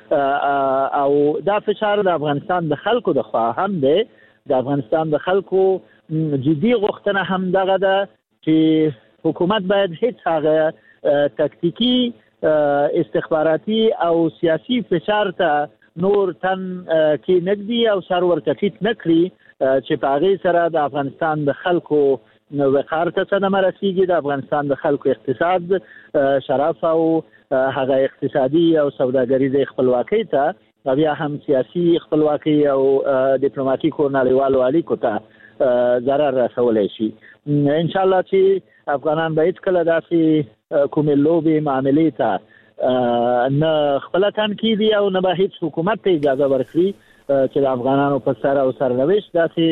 او دا فشار د افغانستان د خلکو د خوا هم دی. د افغانستان د خلکو جدي غوښتنه هم دغه ده چې حکومت باید هیڅ هغه تکتیکی استخباراتي او سیاسي فشار ته نور تن کې نګدي او سر ورته فیت نکړي چې په هغه سره د افغانستان د خلکو وقار ته څه نه مرسيږي، د افغانستان د خلکو اقتصاد شرف او هغه اقتصادي او سوداګریزه خپلواکي ته بیا هم سیاسي خپلواکي او ډیپلوماټیکو نړیوالو اړیکو ته ضرر رسولی شي. ان شاء الله چې افغانان به هیڅ کله داسې کومې لوبې معاملې ته نه خپل تنقیدي او نه به هیڅ حکومت ته اجازه ورکړي چې د افغانانو په سر او سرنوشت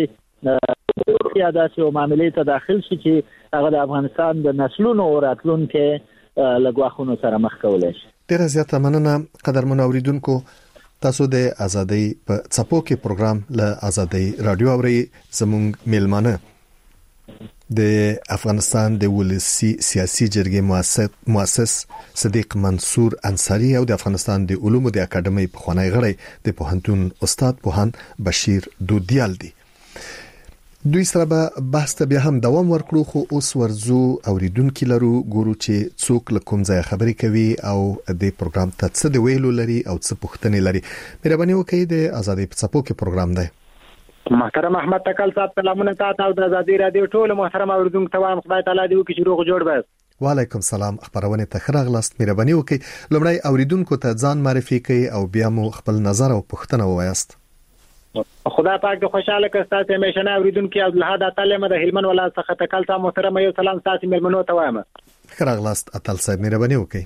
داسې یا داسې معاملې ته داخل شي چې هغه د افغانستان د نسلونو او راتلونکو له ګواښونو سره مخ کولی شي. ډیره زیاته مننه قدرمن اوریدونکو. تاسو د ازادۍ په څپو کې پروګرام له ازادۍ رادیو اوري. زموږ میلمانه د افغانستان د ولسی سیاسي جرګې مؤسس صدیق منصور انصاری او د افغانستان د علومو د اکاډمۍ په خوانی غړی د پوهنتون استاد پوهان بشیر دودیال دي. دوی سره به بحث ته بیا هم دوام ورکړو، خو اوس ورزو اوریدونکو لرو ګورو چې څوک له کوم ځای خبرې کوي او د پروګرام ته څه دی ویلو لري او څه پوښتنې لري. مهرباني وکړئ د ازادۍ په څپو کې پروګرام دی. محترم احمد تکل صاحب سلامونه تاسو او د ازادۍ رادیو ټول محترم اوریدونکو ته وایم خدای تعالی دې وکړي چې روغ جوړ بس. وعلیکم سلام. خبرونه ته خراغلاست. مهرباني وکړئ لومړی اوریدونکو ته ځان معرفي کړئ او بیا مو خپل نظر او پوښتنه ووایاست. خدای پاک د خوشاله کستاسو همیشه نه اوریدونکو عبدالحاد تعالی د هلمند ولایت څخه تکل صاحب محترم یو سلام تاسو ملمنو ته وایم. خراغلاست اتل صاحب مهرباني وکړئ.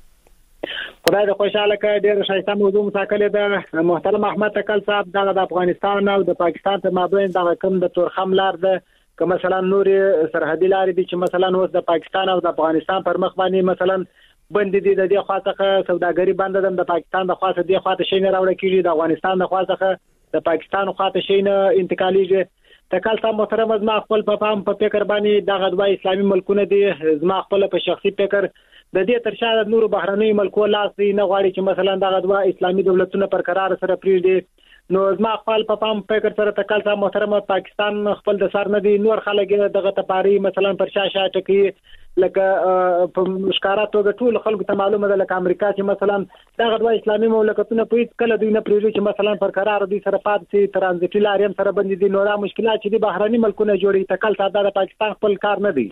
خدای د خوشاله کړي ډېر شایسته موضوع متکلم ده محترم احمد تکل صاحب د افغانستان او د پاکستان په مابین د کوم د تورخم لار ده که مثلا نور سرحدي لارې دي چې مثلا اوس د پاکستان او د افغانستان پر مخ باندې مثلا بند دي د دې خاطر سوداګری بند ده د پاکستان د خاطر د خاطر شي نه راوړل کیږي د افغانستان د خاطر د پاکستان خاطر شي نه انتقالیږي. تکل صاحب محترم از ما خپل په پام په فکر باندې د غدوای اسلامي ملکونه دي زما خپل په شخصي فکر د دې تر شا د نور بهرنۍ ملکو لاس دی نه غواړي چې مثلا د غدوا اسلامي دولتونه پر قرار سره پریږدي نو زما خپل په پام فکر سره تکل صاحب محترم پاکستان خپل د سر نه دي نور خلک دغه تپاری مثلا پر شاشه ټکی لکه په مشکارات توګه ټول خلکو ته معلومه ده لکه امریکا چې مثلا دغه دوه اسلامي مملکتونه په هیڅ کله دوی نه پریږدي چې مثلا پر قرار دي سره پاتې ترانزیټي لارې سره بندي دي نو را مشکلات چې د بهراني ملکونه جوړي تکل صاحب د پاکستان خپل کار نه دی.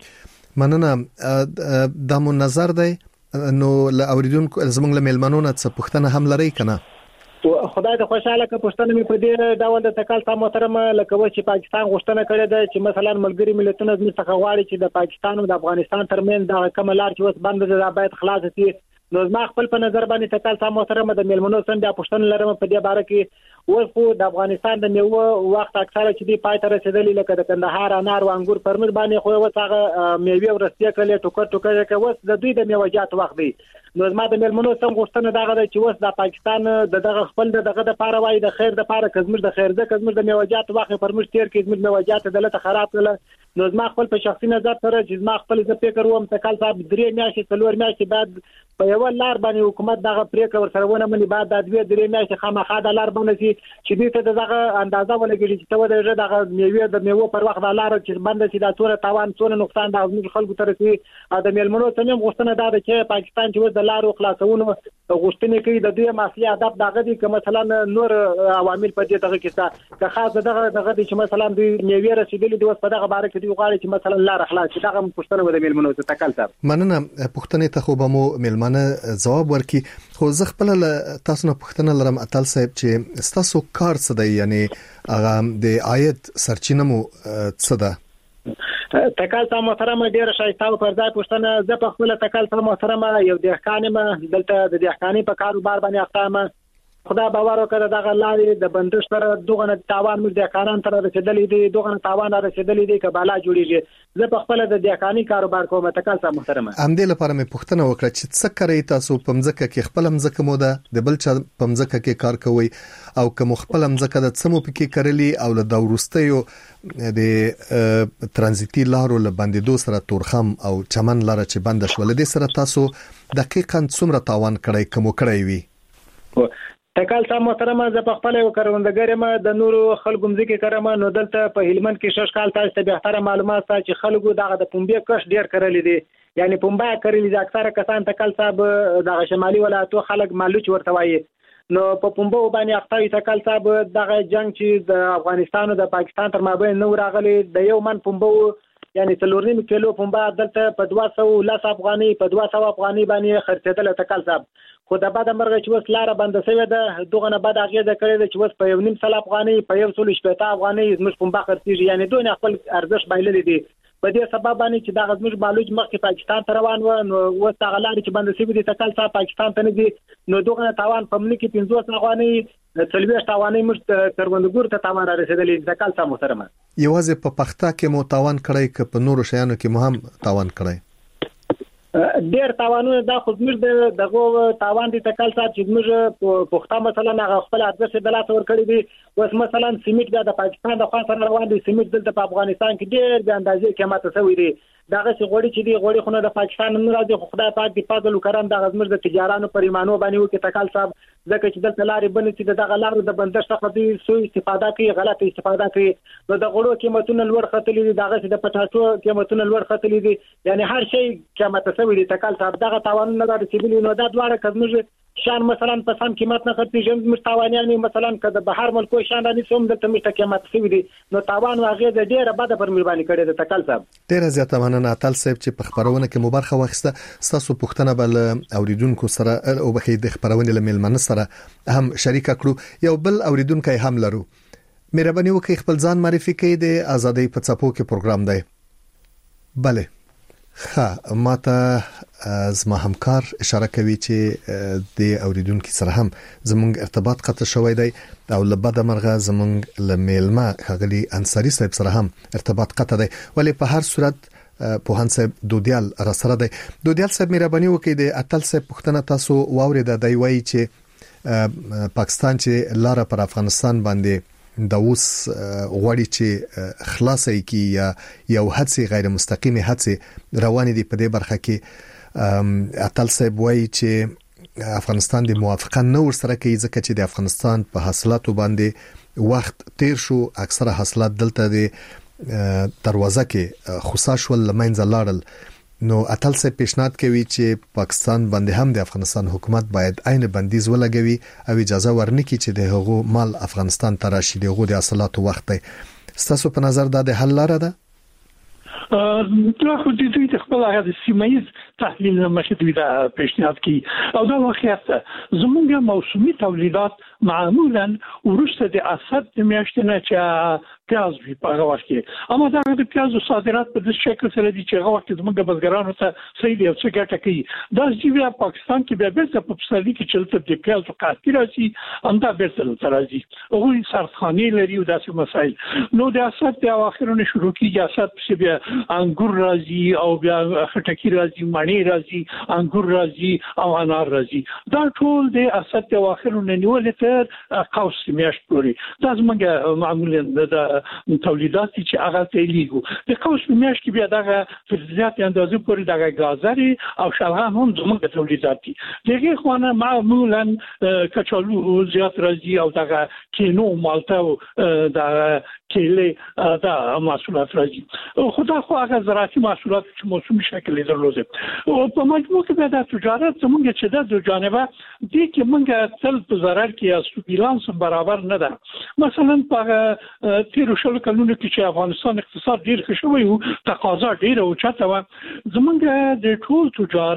مننه. د مو نظر دی نو ل اوریدونکو زموږ له ملمنونو څخه پوښتنه هم لري کنه؟ خدای ته خوشاله که پښتنه مې په دې ډول د تکل صاحب محترم لکه و چې پاکستان غوښتنه کړې ده چې مثلا ملګری ملتونه زموږ څخه غواړي چې د پاکستان او د افغانستان ترمن د کوم لار چې وس بند ده باید خلاص شي. نو زما خپل په نظر باندې تکل صاحب محترم د ملمنو څنګه پښتنه لرم په دې باره کې اوس خو د افغانستان د میوه وخت اکثره چې دی پای ته رسیدلی لکه د کندهار انار او انګور پرمټ باندې خو اوس هغه میوه ورسته کړي ټوکر ټوکر کې اوس د دوی د میوهجات وخت دی. نو زما د ملمنو څنګه غوښتنه دغه د چې اوس د پاکستان د دغه خپل دغه د پاره وای د خیر د پاره کزمر د خیر د کزمر د میوهجات وخت پرمټ تیر کې زموږ میوهجات دلته خراب کړل. نو زما خپل په شخصي نظر سره چې زما خپل ز فکر ووم تکل صاحب درې میاشتې څلور میاشتې بعد په یو لار باندې حکومت دغه پریکړه ورسره ونه مني بعد د دوه درې میاشتې خامخا د لار باندې چې دې ته دغه اندازه ولګي چې ته د دغه میوه د میوه پر وخت د لار چې باندې چې د تور تاوان څونه نقصان د موږ خلکو تر رسي د ملمنو څنګه غوښتنه ده چې پاکستان چې د لارو خلاصونو غوښتنه کوي د دوی مالی ادب دغه دي که مثلا نور عوامل په دې دغه کې که خاص دغه دغه چې مثلا د میوه رسیدلې د وس په دغه باره کې دی غواړي چې مثلا لار خلاص چې دغه پښتنه ود ملمنو ته تکل صاحب. مننه. پښتنه ته خو به مو ملمنه جواب ورکي خو زه خپل تاسو نه پښتنه لرم اتل صاحب چې تاسو کار څه دی یعنی هغه د عاید سرچینه مو څه ده؟ تکل صاحب محترم ډیر شایسته او پر ځای پښتنه زه په خپل تکل صاحب محترم یو د احکام دلته د احکام په کاروبار باندې اختامه خدا باور وکړه دغه لارې د بندش سره دغه تاوان موږ د کاران تر رسیدلې دي دغه تاوان رسیدلې دي کبالا جوړیږي زه په خپل د دکاني کاروبار کوم تکل صاحب محترم ام دې لپاره مې پوښتنه وکړه چې څه کوي تاسو په مځکه کې خپل مځکه مو ده د بل چا په مځکه کې کار کوي او کوم خپل مځکه د څمو پکې کړلې او له دورستیو د ترانزیتي لارو له باندې دو سره تورخم او چمن لاره چې بند شول دي سره تاسو دقیقاً څومره تاوان کړی کوم کړی وي؟ تکل صاحب محترم زه په خپل یو کروندګر ما د نورو خلکو مځکه کرم نو دلته په هلمند کې شش کال تاسو ته به تر معلومات تا چې خلکو دغه د پنبې کښ ډیر کړل دي یعنی پنبې کړل دي اکثره کسان تکل صاحب دغه شمالي ولایتو خلک مالوچ ورته وایي نو په پنبې باندې اختاوي تکل صاحب دغه جنگ چې د افغانستان او د پاکستان تر مابین نو راغلي د یو من پنبې یعنی څلورنیم کیلو پنبې دلته په دوه سوه لس افغاني په دوه سوه افغاني باندې خرڅېدل تکل صاحب خو د بعد مرغه چې وس لاره بند شوی ده دغه نه بعد هغه د کړی چې وس په یو نیم سل افغاني په یو سل شپږ افغاني زموږ په بخر تیږي یعنی دوه خپل ارزش بایللې دي په دې سبب باندې چې دا غزمج مالوج مخکې پاکستان ته روان و نو وس هغه لاره چې بند شوی دي تکل صاحب پاکستان ته نه دي نو دغه تاوان په ملي کې پنځوس افغاني څلويشت افغاني مشت کروندګور ته تاوان رسیدلې تکل صاحب محترم یوازې په پخته کې مو تاوان کړی که په نورو شیانو کې مو هم تاوان کړی؟ ډیر تاوانونه دا خو زموږ دغه تاوان دي تکل صاحب چې موږ پخته مثلا هغه خپل ارزښت د لاس ور کړی دي اوس مثلا سیمټ د پاکستان د خوا سره روان دي سیمټ دلته په افغانستان کې ډیر د اندازې قیمت شوی دی دغه چې غوړي چې دی غوړي خو نه د پاکستان نه راځي خو خدای پاک دی فضل وکړم د غزمر د تجارانو پریمانو باندې وکي تکل صاحب ځکه چې دلته لارې بنې چې دغه لارو د بندش څخه دی سوء استفاده کوي غلط استفاده کوي نو د غوړو قیمتونه لوړ خطلې دي دغه چې د پټاټو قیمتونه لوړ خطلې دي یعنی هر شی قیمت شوی دی تکل صاحب دغه تاوان نه راځي نو دا دواړه کزمر شان مثلا په سم قیمت نه خرڅي جن مستوانیان مثلا کده بهر ملکو شان رانی سوم دلته مشته قیمت شوی دی نو تاوان واغې د ډیره بده پر مېرباني کړي د تکل صاحب ډیره زیاته مننه اتل صاحب چې په خبرونه کې مبارخه واخسته تاسو پښتنه بل اوریدونکو سره او بخې د خبرونه لملمن سره هم شریک کړو یو بل اوریدونکو هم لرو مېرباني وکړئ خپل ځان معرفي کړئ د ازادي په څپو کې پروګرام دی. بله ها ماته زما همکار اشاره کوي چې د اوریدونکو سره هم زموږ ارتباط قطع شوی دی او لبد مرغه زموږ لمیلما خغلی انصاری صاحب سره هم ارتباط قطع دی ولی په هر صورت په هانسه دودیال را سره دی. دودیال صاحب مهرباني وکړئ د اتل صاحب پښتنه تاسو واورید دی وایي چې پاکستان چې لاره پر افغانستان باندې دا اوس غوړي چې خلاصي کی یا یو هڅه غیر مستقیمه هڅه روان دي په دې برخه کې اتل صاحب وایي چې افغانستان د موافقه نه ورسره کوي ځکه چې د افغانستان په حاصلاتو باندې وخت تیر شو اکثره حاصلات دلته د دروازه کې خصاصول لمنځه لاړل نو اتل سه پیشنهاد کوي چې پاکستان باندې هم د افغانستان حکومت باید عین بندیز ولګوي او اجازه ورنکړي چې د هغو مال افغانستان ته راشي دغه د حاصلاتو وخت دی ستاسو په نظر دا د حل لاره ده دا خو د دوی خپل هغه د سیمایي تحلیل مخې دوی دا پیشنهاد کوي او دا واقعیت زمونږ موسمي تولیدات معمولا ورسته د اسد د میاشتې نه چې پیاز وي په هغه وخت کې اما دا د پیازو صادرات په دې شکل سره دي چې هغه وخت زمونږ بزګرانو ته صحیح دی او څه ګټه کوي دا چې بیا پاکستان کې بیا بیرته په پسرلي کې چلته د پیازو قحطي راځي همدا بیرته راځي هغوی سردخانې لري او داسې مسایل نو د اسد د اواخرونو شروع کېږي اسد پسې بیا انګور راځي او بیا خټکی راځي مڼې راځي انګور راځي او انار راځي دا ټول د اسد د اواخرونو نیول تر قوس میاشت پورې دا زمونږ معمولا د تولیدات چې هغه تیلیګو د قوس میاشت کې بیا دغه فلزات اندازې پورې دغه غازري او شلغم هم زموږ تولیدات دي دغه خوانه معمولا کچالو زیات راځي او دغه کینو مالټا دغه کېله دا محصولات راځي خدا خو هغه زراعتي محصولات چې موسمي شکل درلوده او په مجموع کې د تجارت زموږ چې د جانبه دي کې موږ تل په ضرر کې او بیلانس برابر نه ده مثلا په تیرو شلو کلونو کې چې افغانستان اقتصاد ډیر ښه شوی و تقاضا ډیر او چاته و زمونږ د ټول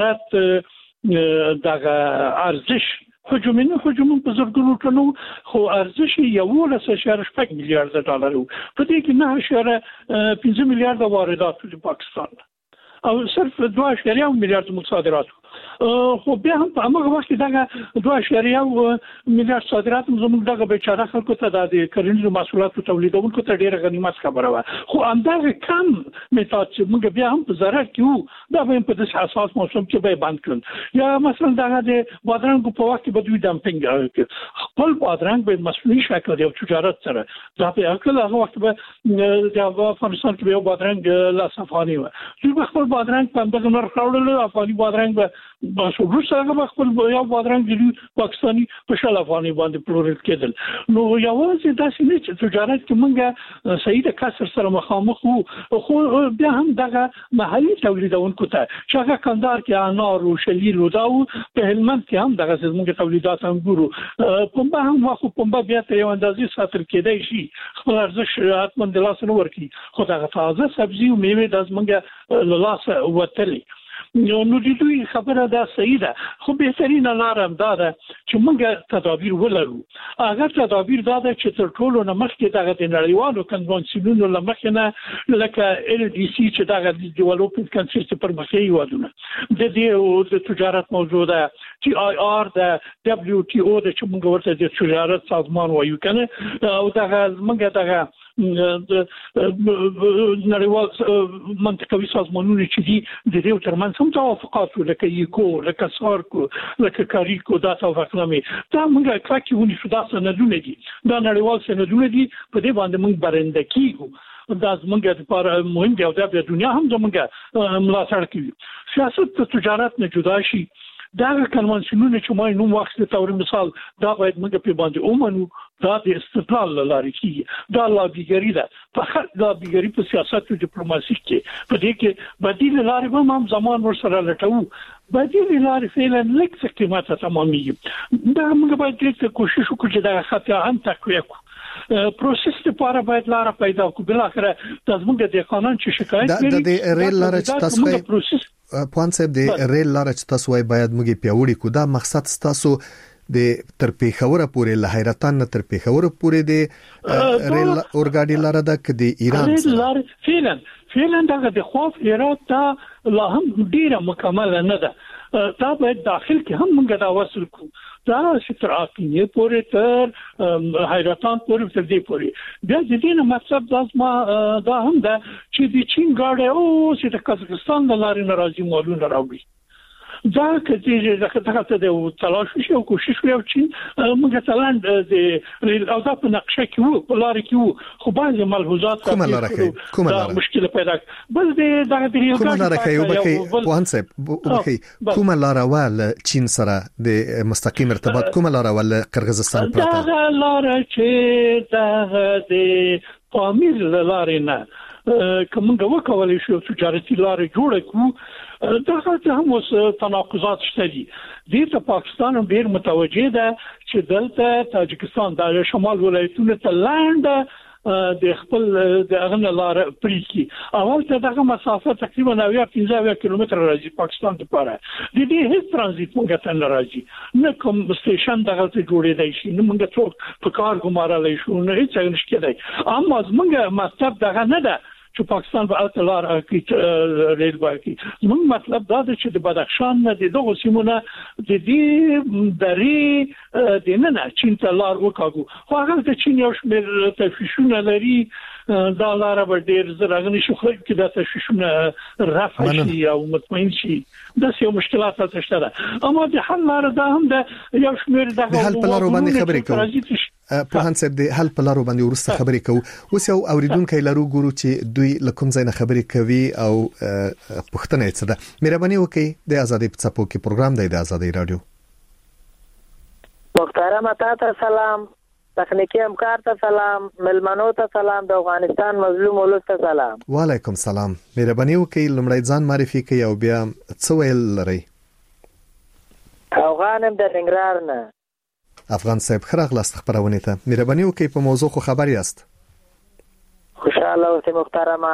تجارت دغه ارزش حجمونه حجم په زرګونو ټنو خو ارزش یو لسه شهر شپږ میلیارډ ډالر په دې کې نه شهر پنځه میلیارډ واردات د پاکستان او صرف دوه اشاریه میلیارډ صادرات خو بیا هم په هغه وخت کې دغه دوه اشاریه میلیارډ صادرات زموږ دغه بیچاره خلکو ته د کرنیزو محصولاتو تولیدونکو ته ډیره غنیمت خبره و خو همدغه کم میتود چې موږ بیا هم په ضرر کې وو دا به په داسې حساس موسم کې به بند کړل یا مثلا دغه د بادرنګ په وخت کې به دوی ډمپینګ خپل بادرنګ به مسؤلیت شکل دی او تجارت سره دا په اکل هغه وخت به د افغانستان کې یو بادرنګ لا صفانی و دوی خپل بادرنګ په دغه نرخ راوړل افغاني بادرنګ به باسو روسه خپل یو بادرنګ دی پاکستاني په شل افغاني باندې پلورل کېدل نو یوازې داسې نه چې تجارت کې موږ صحیح د کسر سره مخامخ وو خو بیا هم دغه محلي تولیدونکو ته چې هغه کندهار کې انار او شلیل او دا په هلمند کې هم دغه زموږ تولیدات انګورو پنبه هم واخو پنبه بیا ته یو اندازې ساتل کېدای شي خپل ارزش حتمن د لاس نه ورکی خو دغه تازه سبزي او میوه د زموږ له لاس وتلي نو نو د دوی خبره دا صحیح ده خو بهترین لار هم دا ده چې موږ تدابیر ولرو هغه تدابیر دا ده چې تر ټولو نه مخکې دغه د نړیوالو کنوانسیونونو له مخې نه لکه ال ډي سي چې دغه د ډیولپمنټ کانسل چې پرمختللي هیوادونه د دې د تجارت موضوع ده ټي آی آر ده دبليو ټي او د چې موږ ورته د تجارت سازمان وایو کنه او دغه موږ دغه نړیوال منطقوي سازمانونه چې دي د دې ترمنځ هم توافقات لکه یکو لکه سارکو لکه کاریکو دا توافقنامه دا موږ کلاکي ونی شو دا سندونه دي دا نړیوال سندونه دي په دې باندې موږ برنده کیږو دا زموږ لپاره مهم دی او د دنیا هم زموږ ملاتړ کوي سیاست د تجارت نه جدا شي دا کنوانسیونونه چې ما نوم وخت ته تور مثال دا باید موږ په باندې اومنو دا د استقلال لاري کې دا لابیګری ده فقط لابیګری په سیاست او ډیپلوماسي کې په دې کې بدیل لاري به هم زمان ورسره لټو بدیل لاري فعلا لک څه قیمت تمامي دا موږ باید دې کوشش وکړو چې دا خطا هم تقویه کړو پروسس لپاره باید لار پیدا کو بل اخره د زموږ د قانون چې شکایت لري د ریل لار چې تاسو پوان صاحب د ریل لار چې تاسو وای باید موږ پیوړی کو دا مقصد تاسو د تر پیښور پورې له حیرتان تر پیښور پورې د ریل اورګاډي لار ده ک د ایران لار فعلا فعلا دغه د خوف هرات ته لا هم ډیره مکمل نه ده دا باید داخل کې هم موږ دا وصل کو دا چې تر اقینه پورې تر حیرتان پورې تر دې پورې بیا د دې نه مقصد لازم دا هم ده چې د چین ګاډي او چې د قزاقستان د لارې ناراضي مالونه راوړي دا کله چې دغه د تلاش شي او کوشش وکړي چې موږ تلاند د او دا په نقشه کې وو په لار کې وو خو بعض ملحوظات کومه لار کې کومه لار مشکله پیدا بل د دغه د کومه لار کې یو بکې وانسب وبکې کومه لار ول چین سره د مستقیم ارتباط کومه لار ول قرغیزستان پرته دا لار چې دا د پامیر لارې نه کومه وکولای شو تجارتي لارې جوړ کړو دغه هم اوس تناقضات شته دي د پاکستان ډیر متوجه ده چې دلته تاجکستان د شمال ولایتونو ته لاندې د خپل د اغنه لار پریکی اول ته دغه مسافه تقریبا نوي پنځه کیلومتر راځي پاکستان ته پاره د دې هیڅ ترانزیت مونږ ته نه راځي نه کوم سټیشن دغه ته جوړېدای شي نه مونږ څوک په کار ګمارلای شو نه هیڅ نشته دی اما مونږ مطلب دغه نه ده چې پاکستان په اتلار کې ریل باندې موږ مطلب دا دی چې د بدخشان نه د دغه سیمونه د دې درې د نه نه چین ته لار وکاګو خو هغه د چین یو شمېر تفیشونه لري دا لار به ډیر زرغونی شو خو کې د تفیشونه رفع شي او مطمئن شي دا یو مشکلات تاسو ته اما د حل لار دا هم د یو شمېر د حل په لار باندې خبرې کوو په هانسب د حل په لار باندې ورسته خبرې کوو اوس یو اوریدونکو لرو ګورو چې دوی لکم زین خبرې کوي او پښتنه څه ده مهرباني وکړئ د ازادي په څپو کې پروګرام دی د ازادي رادیو محترم تاسو سلام تخنیکی همکار ته سلام ملمنو ته سلام د افغانستان مظلوم ولس ته سلام وعلیکم سلام مهرباني وکړئ لمړی ځان معرفي کړئ او بیا څه ویل لرئ افغانم د ننګرهار نه افغان صاحب خراغلاست خبرونه ته مهرباني وکړئ په موضوع خو خبر یاست خوشاله اوسئ محترمه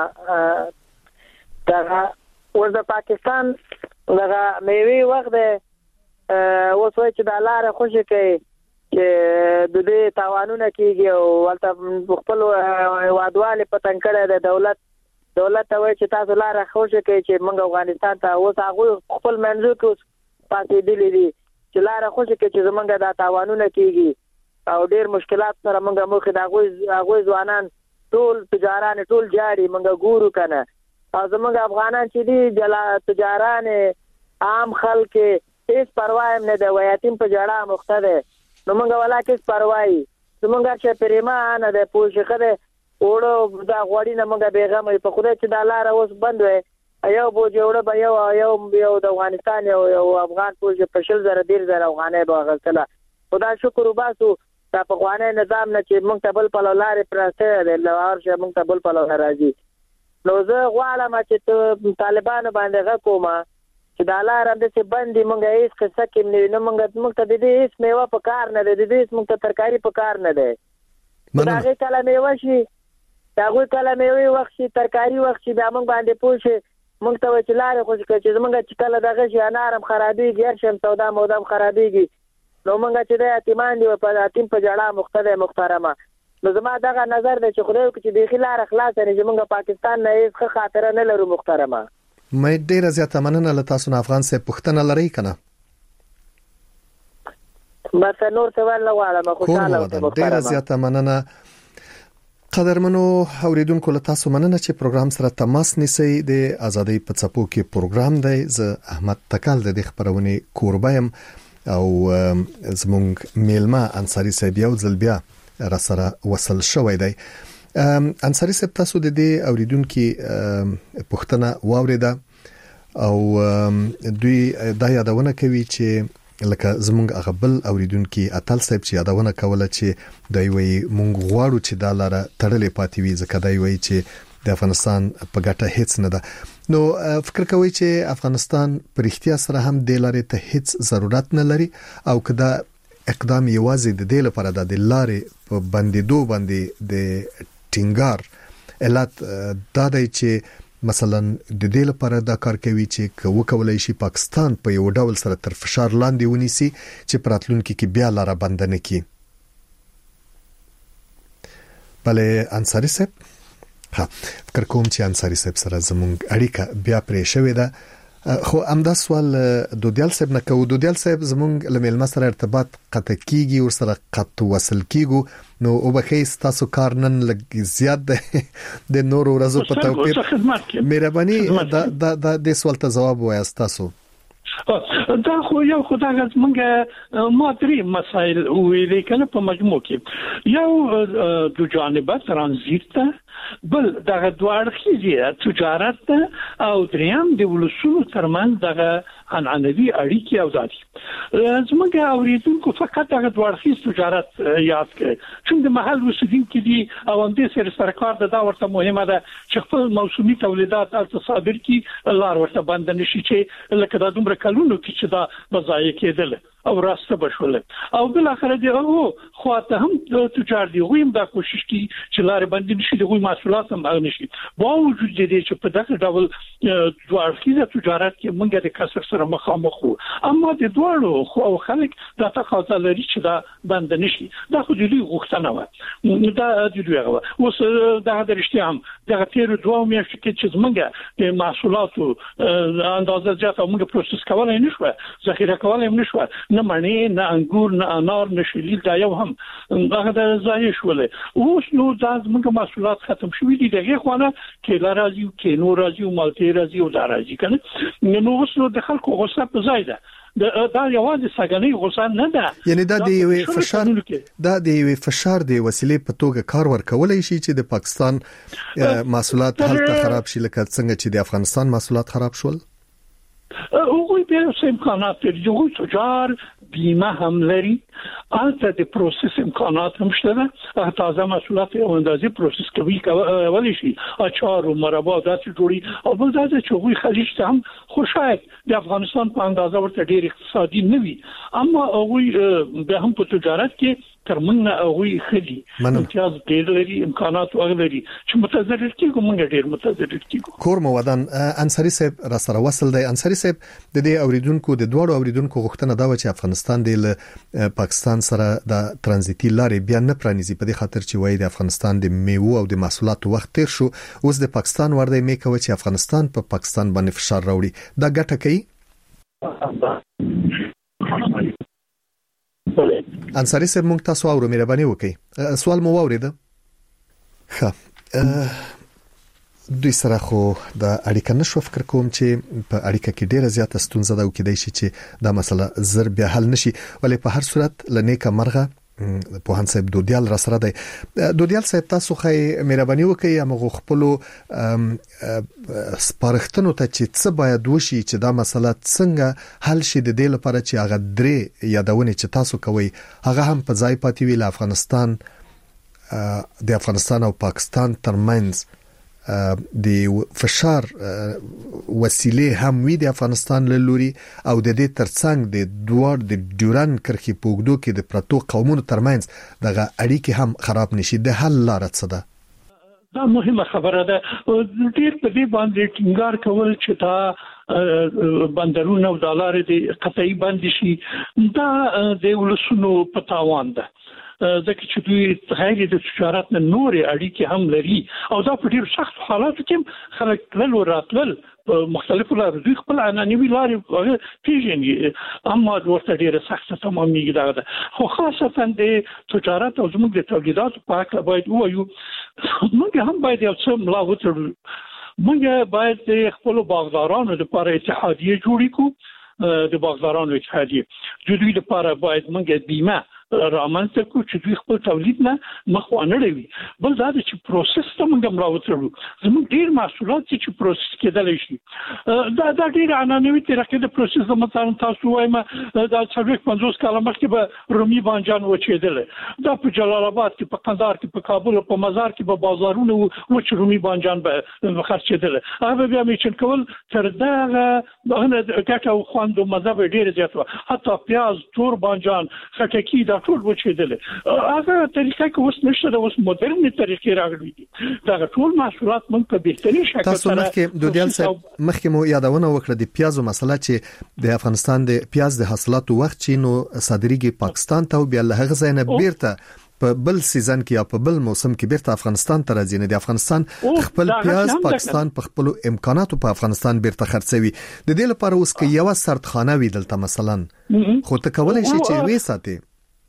دا ورته پاکستان دغه میوي وخت ده اوس وای چې د لار خوشی کوي چې د دې تاوانونه کیږي او ولته خپل وادواله پتن کړه د دولت دولت وای چې تاسو لار خوشی کوي چې موږ افغانستان ته اوس هغه خپل منځو کې پاتې دي دي چې لار خوشی کوي چې زمونږ د تاوانونه کیږي او ډیر مشکلات سره موږ مخ د هغه هغه ځوانان ټول تجاران ټول جاري موږ ګورو کنه او زمونږ افغانان چې دي جلا تجاران عام خلک هیڅ پروا نه د ویاتین په جړه مختده نو موږ ولا کې پروايي زمونږ چې پریما نه د پوښخه ده وړو دا غوړی نه موږ بیغم په خوده چې د لار اوس بند وي یو بو جوړه به یو یو یو د افغانستان یو یو افغان پوښ په شل زره ډیر زره افغانې به غلطله خدا شکر وباسو دا په افغانې نظام نه چې موږ ته بل په لارې پرسته ده لوار چې موږ ته بل په لار راځي نو زه غواړم چې طالبان باندې غوښمه چې د لار هم د بندي موږ هیڅ څه کې نه موږ موږ ته د دې هیڅ میوه په کار نه ده د دې موږ ته ترکاری په کار نه ده دا هغه کله میوه شي دا هغه کله میوه وخت شي ترکاری وخت شي بیا موږ باندې پوښ موږ ته چې لار خوش کړي چې موږ چې کله دغه شي انارم خرابېږي هر شم سودا مودام خرابېږي نو موږ چې د اعتماد دی په اتیم په جړه مختلفه محترمه نو زما دغه نظر دی چې خدای چې د خلار اخلاص لري چې موږ پاکستان نه هیڅ خاطر نه لرو محترمه مې ډیره زیاته مننه له تاسو نه افغان سه پښتنه لري کنه مثلا نور څه ولا غواړم خوشاله ډیره زیاته مننه قدرمنو اوریدونکو له تاسو مننه چې پروګرام سره تماس نیسئ د ازادي په څپو کې پروګرام دی زه احمد تکل د خبرونه کوربایم او زمونږ میلمه انصاری صاحب یو ځل بیا را سره وصل شوی دی انصاری صاحب تاسو د دې اوریدونکو پښتنه واوریده او دوی دا یادونه کوي چې لکه زمونږ غبل اوریدونکو اتل صاحب چې یادونه کوله چې دوی وی مونږ غواړو چې دا لاره تړلې پاتې وي ځکه دوی وی چې د افغانستان په ګټه هیڅ نه ده نو فکر کوي چې افغانستان پر اختیار سره هم د لارې ته هیڅ ضرورت نه لري او کدا اقدام یوازې د دې لپاره د لارې په بندیدو باندې د ټینګار علت دا دی چې مثلا د دې لپاره دا کار کوي چې وکولای شي پاکستان په یو ډول سره تر فشار لاندې ونیسي چې پراتلونکو کې بیا لاره بند نه کړي بلې انصاری صاحب ها فکر کوم چې انصاری صاحب سره زموږ اړیکه بیا پرې شوې ده خو امدا سوال دودیال صاحب نه کوو دودیال صاحب زموږ لمل مسره ارتباط قطع کیږي او سره قط وصل کیږي نو او بخیس تاسو کار نن لګ زیات ده د نور ورځو په توپیر مهرباني دا د د سوال ته جواب وایاست تاسو دا خو یو خدای غزمنګ مادري مسائل ویلې کنه په مجموع کې یو د جانبه ترانزیت بل دغه دوړخیزه تجارت او دریم د ولسونو ترمن دغه عنعنوي اړیکې او ذاتي زموږ اوریدونکو فقط دغه دوړخیز تجارت یاد کړي چې د محل اوسیدونکو دي او هم د سر سرکار د دا ورته مهمه ده چې خپل موسمي تولیدات او صادر کی لار ورته بند نشي چې لکه د دومره کلونو کې چې دا بځای کېدل او راسته بشول او بل اخر دی او خواته هم تجار دی غویم دا کوشش کی چې لار بند نشي د غوی محصولات هم نشي با وجود دي چې په دغه ډول دوړخیزه تجارت کې مونږ د کسر سره مخامخ وو اما د دوړو خو خلک دا تقاضا لري چې دا بند نشي دا خو دې غوښتنه و دا د دوی غوا اوس دا د رښتیا هم د تیر دوه میاشتې کې چې زمونږ د محصولاتو اندازه زیاته موږ پروسس کولای نشو ذخیره کولای نشو نه مڼې نه انګور نه انار نه شلیل دا یو هم هغه د ځای شول اوس نو دا زموږ محصولات ختم شوي دي دغه خوانه کې لا راځي کې نور راځي او مالټې راځي او دا راځي کنه نو اوس نو د خلکو غوسه په ځای ده دا یوازې سګنې غوسه نه ده یعنی دا د یو فشار دا د یو فشار د وسیلې په توګه کار ورکولای شي چې د پاکستان محصولات هلته خراب شي لکه څنګه چې د افغانستان محصولات خراب شول هغوی به امکانات لري هغوی تجار بیمه هم لري البته د پروسس امکانات هم شته تازه محصولات او اندازې پروسس کوي کولی شي اچار او مربا داسې جوړي او بل دا چې هغوی خلیج ته هم خو شاید د افغانستان په اندازه ورته ډیر اقتصادي نه وي اما هغوی به هم په تجارت کې ترمنه هغوی خدي امتیاز ډیر لري امکانات ولري چې متضرر کیږي موږ ډیر متضرر کیږو کور موادن انصاری صاحب را سره وصل دی انصاری صاحب د دې اوریدونکو د دوړو اوریدونکو غوښتنه دا و چې افغانستان د پاکستان سره د ترانزیتي لارې بیا نه پرانیزي په دې خاطر چې وایي د افغانستان د میوه او د محصولاتو وخت تیر شو اوس د پاکستان ورده مې کوي چې افغانستان په پا پاکستان باندې فشار راوړي دا ګټه کوي انصاری صاحب مونږ تاسو اورو مهرباني وکړئ سوال مو واورید ښه دوی سره خو د اړیکه نشو فکر کوم چې په اړیکه کې ډیره زیاته ستونزه ده او کېدای شي چې دا مسله زر بیا حل نشي ولې په هر صورت لنیکه مرغه په هان صاحب دودیال را سره دی دودیال صاحب تاسو خې مهرباني وکړئ موږ خپل سپارښتنو ته چې څه باید وشي چې دا مسله څنګه حل شي د دې لپاره چې هغه درې یادونه چې تاسو کوي هغه هم په ځای پاتې وي له افغانستان د افغانستان او پاکستان ترمنځ د فشار وسیله هم وی د افغانستان له لوري او د دې ترڅنګ د دوار د ډیورن کرخي پوګدو کې د پرتو قومونو ترمنځ دغه اړیکې هم خراب نشي د حل لار څه ده دا مهمه خبره ده ډیر په دې باندې ټینګار کول چې دا بندرونه او ډالر د قطعي بند شي دا د ولسونو په تاوان ده ځکه چې دوی غیر د تجارت نه نورې اړیکې هم لري او دا په ډیر سخت حالاتو کې خلک تلل او راتلل په مختلفو لارو دوی خپل عنعنوي لارې پیژني اما ورته ډیره سخته تمامېږي دا ده خو خاصتا د تجارت او زموږ د تولیداتو په اړه باید ووایو موږ هم باید یو څه ملا وتړو موږ باید د خپلو باغدارانو لپاره اتحادیه جوړې کړو د باغدارانو اتحادیه د دوی لپاره باید موږ بیمه رامنځته کو چې دوی خپل تولید نه مخ وانړوي بل دا چې پروسس ته موږ مراوترو زموږ ډیر محصولات چې پروسس کېدل شي دا دا ډیر عنعنوي طریقې د پروسس د مثلا تاسو وایم دا څلور پنځوس کاله مخکې به رومي بانجان وچېدل دا په جلال آباد کې په قندهار کې په کابل او په مزار کې په بازارونو وچ رومي بانجان به خرڅېدل هغه بیا میچن کول تر دا نه ګټه او خوند او مزه به ډیر زیات و حتی پیاز تور بانجان خټکی دا ټول وچېدل هغه طریقه کې اوس نشته د اوس مدرن طریقې راغلي دي دا ټول محصولات موږ په بهتري شکل تاسو مخکې دودیال صاحب مخکې مو یادونه وکړه د پیازو مسله چې د افغانستان د پیاز د حاصلاتو وخت چې نو صادرېږي پاکستان ته او بیا له هغه ځای نه بیرته په بل سیزن کې یا په بل موسم کې بیرته افغانستان ته راځي نه د افغانستان خپل پیاز پاکستان په خپل امکاناتو په افغانستان بیرته خرڅوي د دې لپاره اوس کې یو سردخانه وی دلته مثلا خو ته کولای شي چې وې ساتي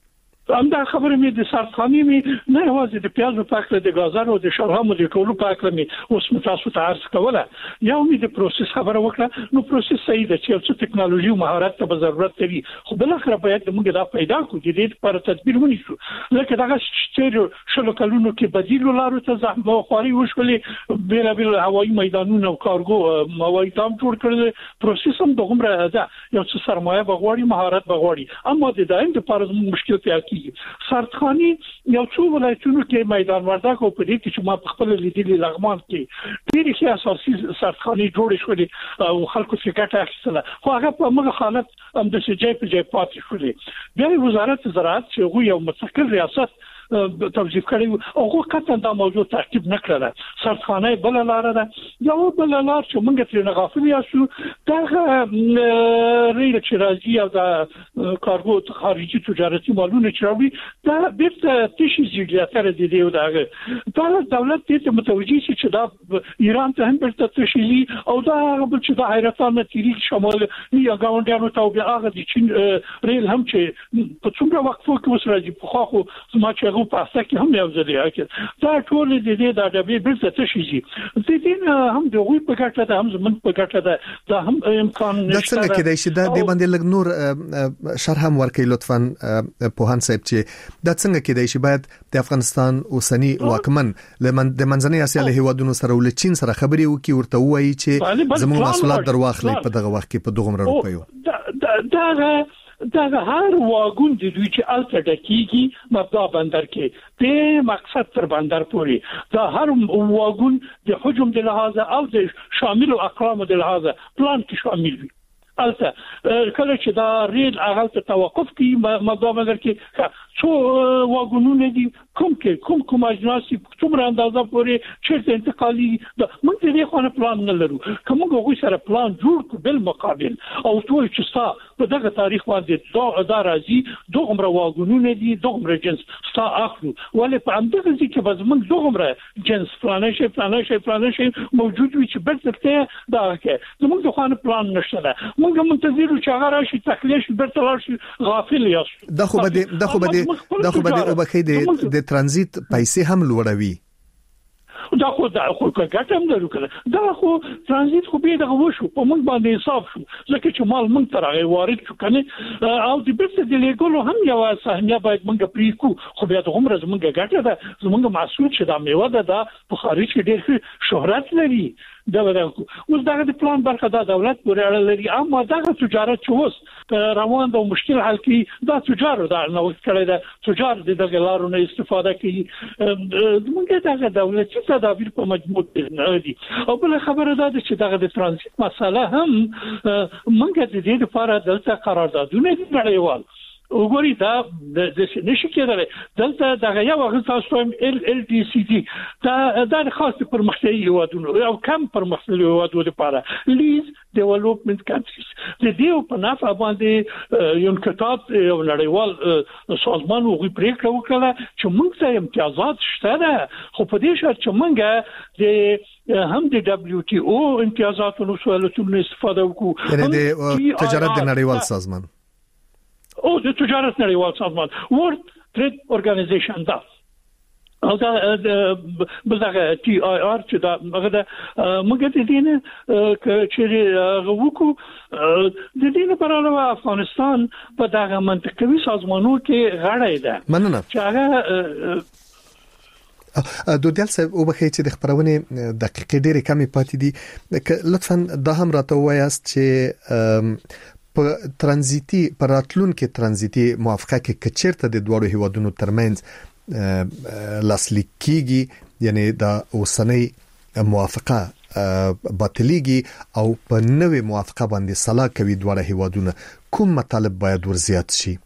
همدا خبره مې د سرطاني مې نه یوازې د پیازو پاکله د غازارو د شړهمو د ټولو پاکله مې اوس متاسو ته عرض کوله یو مې د پروسس خبره وکړه نو پروسس صحیح ده چې څه ټکنالوژي او مهارت ته ضرورت لري خو بل اخر باید موږ دا پیدا کړو د دې لپاره تدبیر ونیسو لکه دغه چې شلو کلونو کې بدیل لارو ته زحمت خواري وشولې بیل بیل هوایي میدانونه او کارګو هوایي تام جوړ کړل پروسس هم دغه مره ده یو څه سرمایه بغواړي مهارت بغواړي اما د دایم د لپاره مشکل پیدا سرطخانی یو څو ولایتونو کې میدان وردګ او په دې کې چې ما په خپل لیدلې لغمان کې ډېر ښه اساسي سرطخانی جوړ شوې او خلکو څخه ګټه اخیستله خو هغه په موږ حالت هم د سجای په ځای پاتې شولې بیا وزارت زراعت چې هغه یو مستقل ریاست توظیف کړی او هغه کته دا موضوع تعقیب نکړه سرطخانه بل لار ده یو بل لار چې موږ ترې نه غافل یاسو دا ریل چې راځي او دا کارګو خارجي تجارتي مالونه چې راوړي دا بیرته تشي زیاتره دي دی دا دا دولت دې متوجي چې دا ایران ته هم بیرته تشي او دا بل چې دا حیرتانه تیری شمال یا گاونډیانو ته بیا هغه د چین ریل هم چې په څومره وخت کې وس راځي په خو ما چې هغه پاسه کې هم یو ځل راکې دا ټول د دې د ادبي بیرته تشي د دې هم د غوي په ګټه ده هم زمون په ګټه ده دا هم امکان نشته دا څنګه کېدای شي دا د باندې لګ نور شرح هم ورکړي لطفاً پوهان صاحب چې دا څنګه کېدای شي باید د افغانستان اوسنی واکمن لمن د منځنۍ اسیا له هیوادونو سره ول چین سره خبري وکي ورته وایي چې زموږ محصولات درواخلې په دغه وخت کې په دغه روپیو دا دا دا هر واګون د دوی چې الته دقیقي مبدا بندر کې په مقصد تر بندر پوري دا هر واګون د حجم د لحاظه او د شامل او اقلام د لحاظه پلان کې شامل وي الته کله چې دا ریل هغه ته توقف کی مبدا بندر کې څو واګونونه دي کوم کې کوم کوم اجناسي څومره اندازه پوري چیرته انتقالي موږ دې خو نه پلان نه لرو کوم هغه سره پلان جوړ کو بل مقابل او ټول چې ستا په دغه تاریخ باندې دا راځي دوغمره واګونونه دي دوغمره جنس ستا اخلو ولې په همدغه ځکه چې بس موږ دوغمره جنس پلان شي پلان شي پلان شي موجود وي چې برته دا کې موږ د خانه پلان نشته موږ منتظر یو چې هغه راشي تخلیش برته راشي غافل یاست دا خو بده دا خو بده دا خو بده او بخې د د ترانزیت پیسې هم لوړوي دا خو دا خو ګټه هم درو کړه دا خو ترانزیت خو به دغه وشو په موږ باندې حساب شو ځکه چې مال موږ تر هغه وارد شو کنه او د بیرته د لیګولو هم یو سهمیه باید موږ پریکو خو بیا د عمر زموږ ګټه ده زموږ محصول چې دا میوه ده دا په خارج کې ډېر شهرت لري دا ورکو اوس دغه د پلان برخه دا دولت پورې اړه لري اما دغه تجارت چې اوس روان ده او مشکل حل کی دا تجار دا نو کړی دا تجار د دغه لارو نه استفاده کوي موږ دغه دولت چې تدابیر په مجموع دي او بل خبره ده چې دغه د ترانزیت مسله هم موږ د دې لپاره دلته قراردادونه دي نړیوال وګوري دا د نشي کېدل دلته دغه یو هغه تاسو هم ال ال ډي سي دي دا د خاص پرمختللي هیوادونو او کم پرمختللي هیوادونو لپاره لیز ډیولپمنٹ کانټریز د دې په نافع باندې یو کتاب یو نړیوال سازمان وغوي پریکړه وکړه چې موږ ته امتیازات شته ده خو په دې شرط چې موږ د هم د دبليو ټي او امتیازاتو سوالونو استفاده وکړو یعنی د تجارت د نړیوال سازمان او د تجارت نړیوال سازمان ورلد ټریډ اورګانایزیشن دا او دا بلغه ټي آی آر چې دا هغه د موږ د دې نه چې وکړو د دې لپاره له افغانستان په دغه منطقوي سازمانونو کې غړې ده مننه چې هغه دودیال صاحب او بخې چې د خبرونه دقیقې ډېرې کمې پاتې دي لطفا دا هم راته وایاست چې په ترانزیتي پراتلون کې ترانزیتي موافقه کې کچرته د دوړو هیوادونو ترمنځ لاسلیک کیږي یعنی دا اوسنۍ موافقه باطلیږي او په نوې موافقه باندې صلاح کوي دوړو هیوادونو کوم مطالب باید ورزیات شي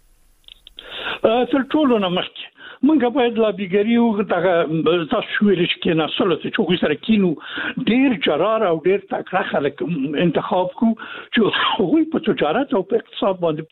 تر ټولو نه مخکې موږ باید لا بیګری او دغه تاسو ویل چې نه سره چې خو سره کینو ډیر جرار او ډیر تکړه خلک انتخاب کو چې خو په تجارت او په اقتصاد باندې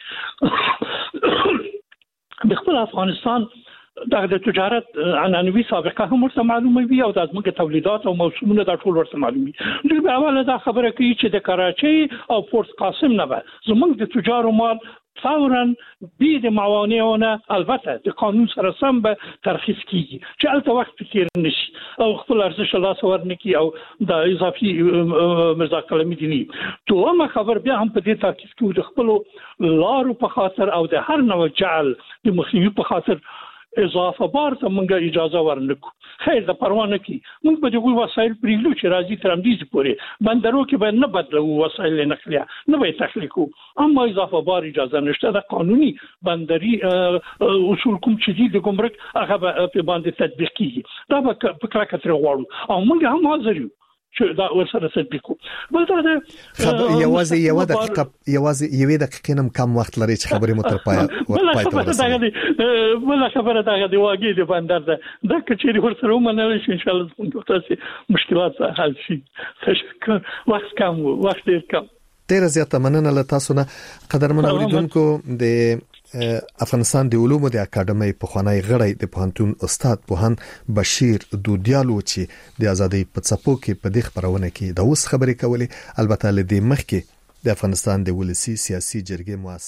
پوښي د خپل افغانستان دغه د تجارت عنعنوي سابقه هم ورته معلومه وي او د ازمکه تولیدات او موسمونه د ټول ورته معلومي دوی به اوله دا خبره کوي چې د کراچۍ او پورت قاسم نه به زموږ د تجارو مال فورا بيد موانعونه البته د قانون سره سم به ترخیص کیږي چې البته وخت تیر نشي او خپل ارزش الله ورنکي او د اضافي مذاکره دي. دومره خبر بیا هم په دې تاکید کوي د خپل لارو په خاطر او د هر نوع جعل د مخنیوي په خاطر اضافه بار ته مونږه اجازه ورنکو. خیر د پروانه کی مونږ به دغه وسایل پریږدو چې راځي تر همدې پورې بندرو کې به نه بدلو وسایل نقلیه نه به تخلیقو، اما اضافه بار اجازه نشته. د قانوني بندري اصول کوم چې دي د ګمرک هغه په باندې تطبیق کیږي. دا به په کړه کتر غواړو او مونږ هم حاضر یو چې دا ورسره تطبیق وکړو. بل دا د یوازې یو دقیقه یوازې یوې دقیقې نم کم وخت لري چې خبرې مو تر پای پای ته ورسوي. بل خبره دا د واګې د بندر ده دا کچېری ورسره ومنل شي ان شاء الله موږ تاسو مشکلات حل شي. تشکر. وخت کم وخت ډیر کم. ډیر زیاته مننه له تاسو نه قدرمن اوریدونکو. د افغانستان د علومو د اکاډمۍ په خوانی غړی د پوهنتون استاد پوهان بشیر دودیالو چې د ازادي په څپو کې په دې خبرونه کې د اوس خبرې کولې. البته له دې مخکې د افغانستان د ولسی سیاسي جرګې مؤسسه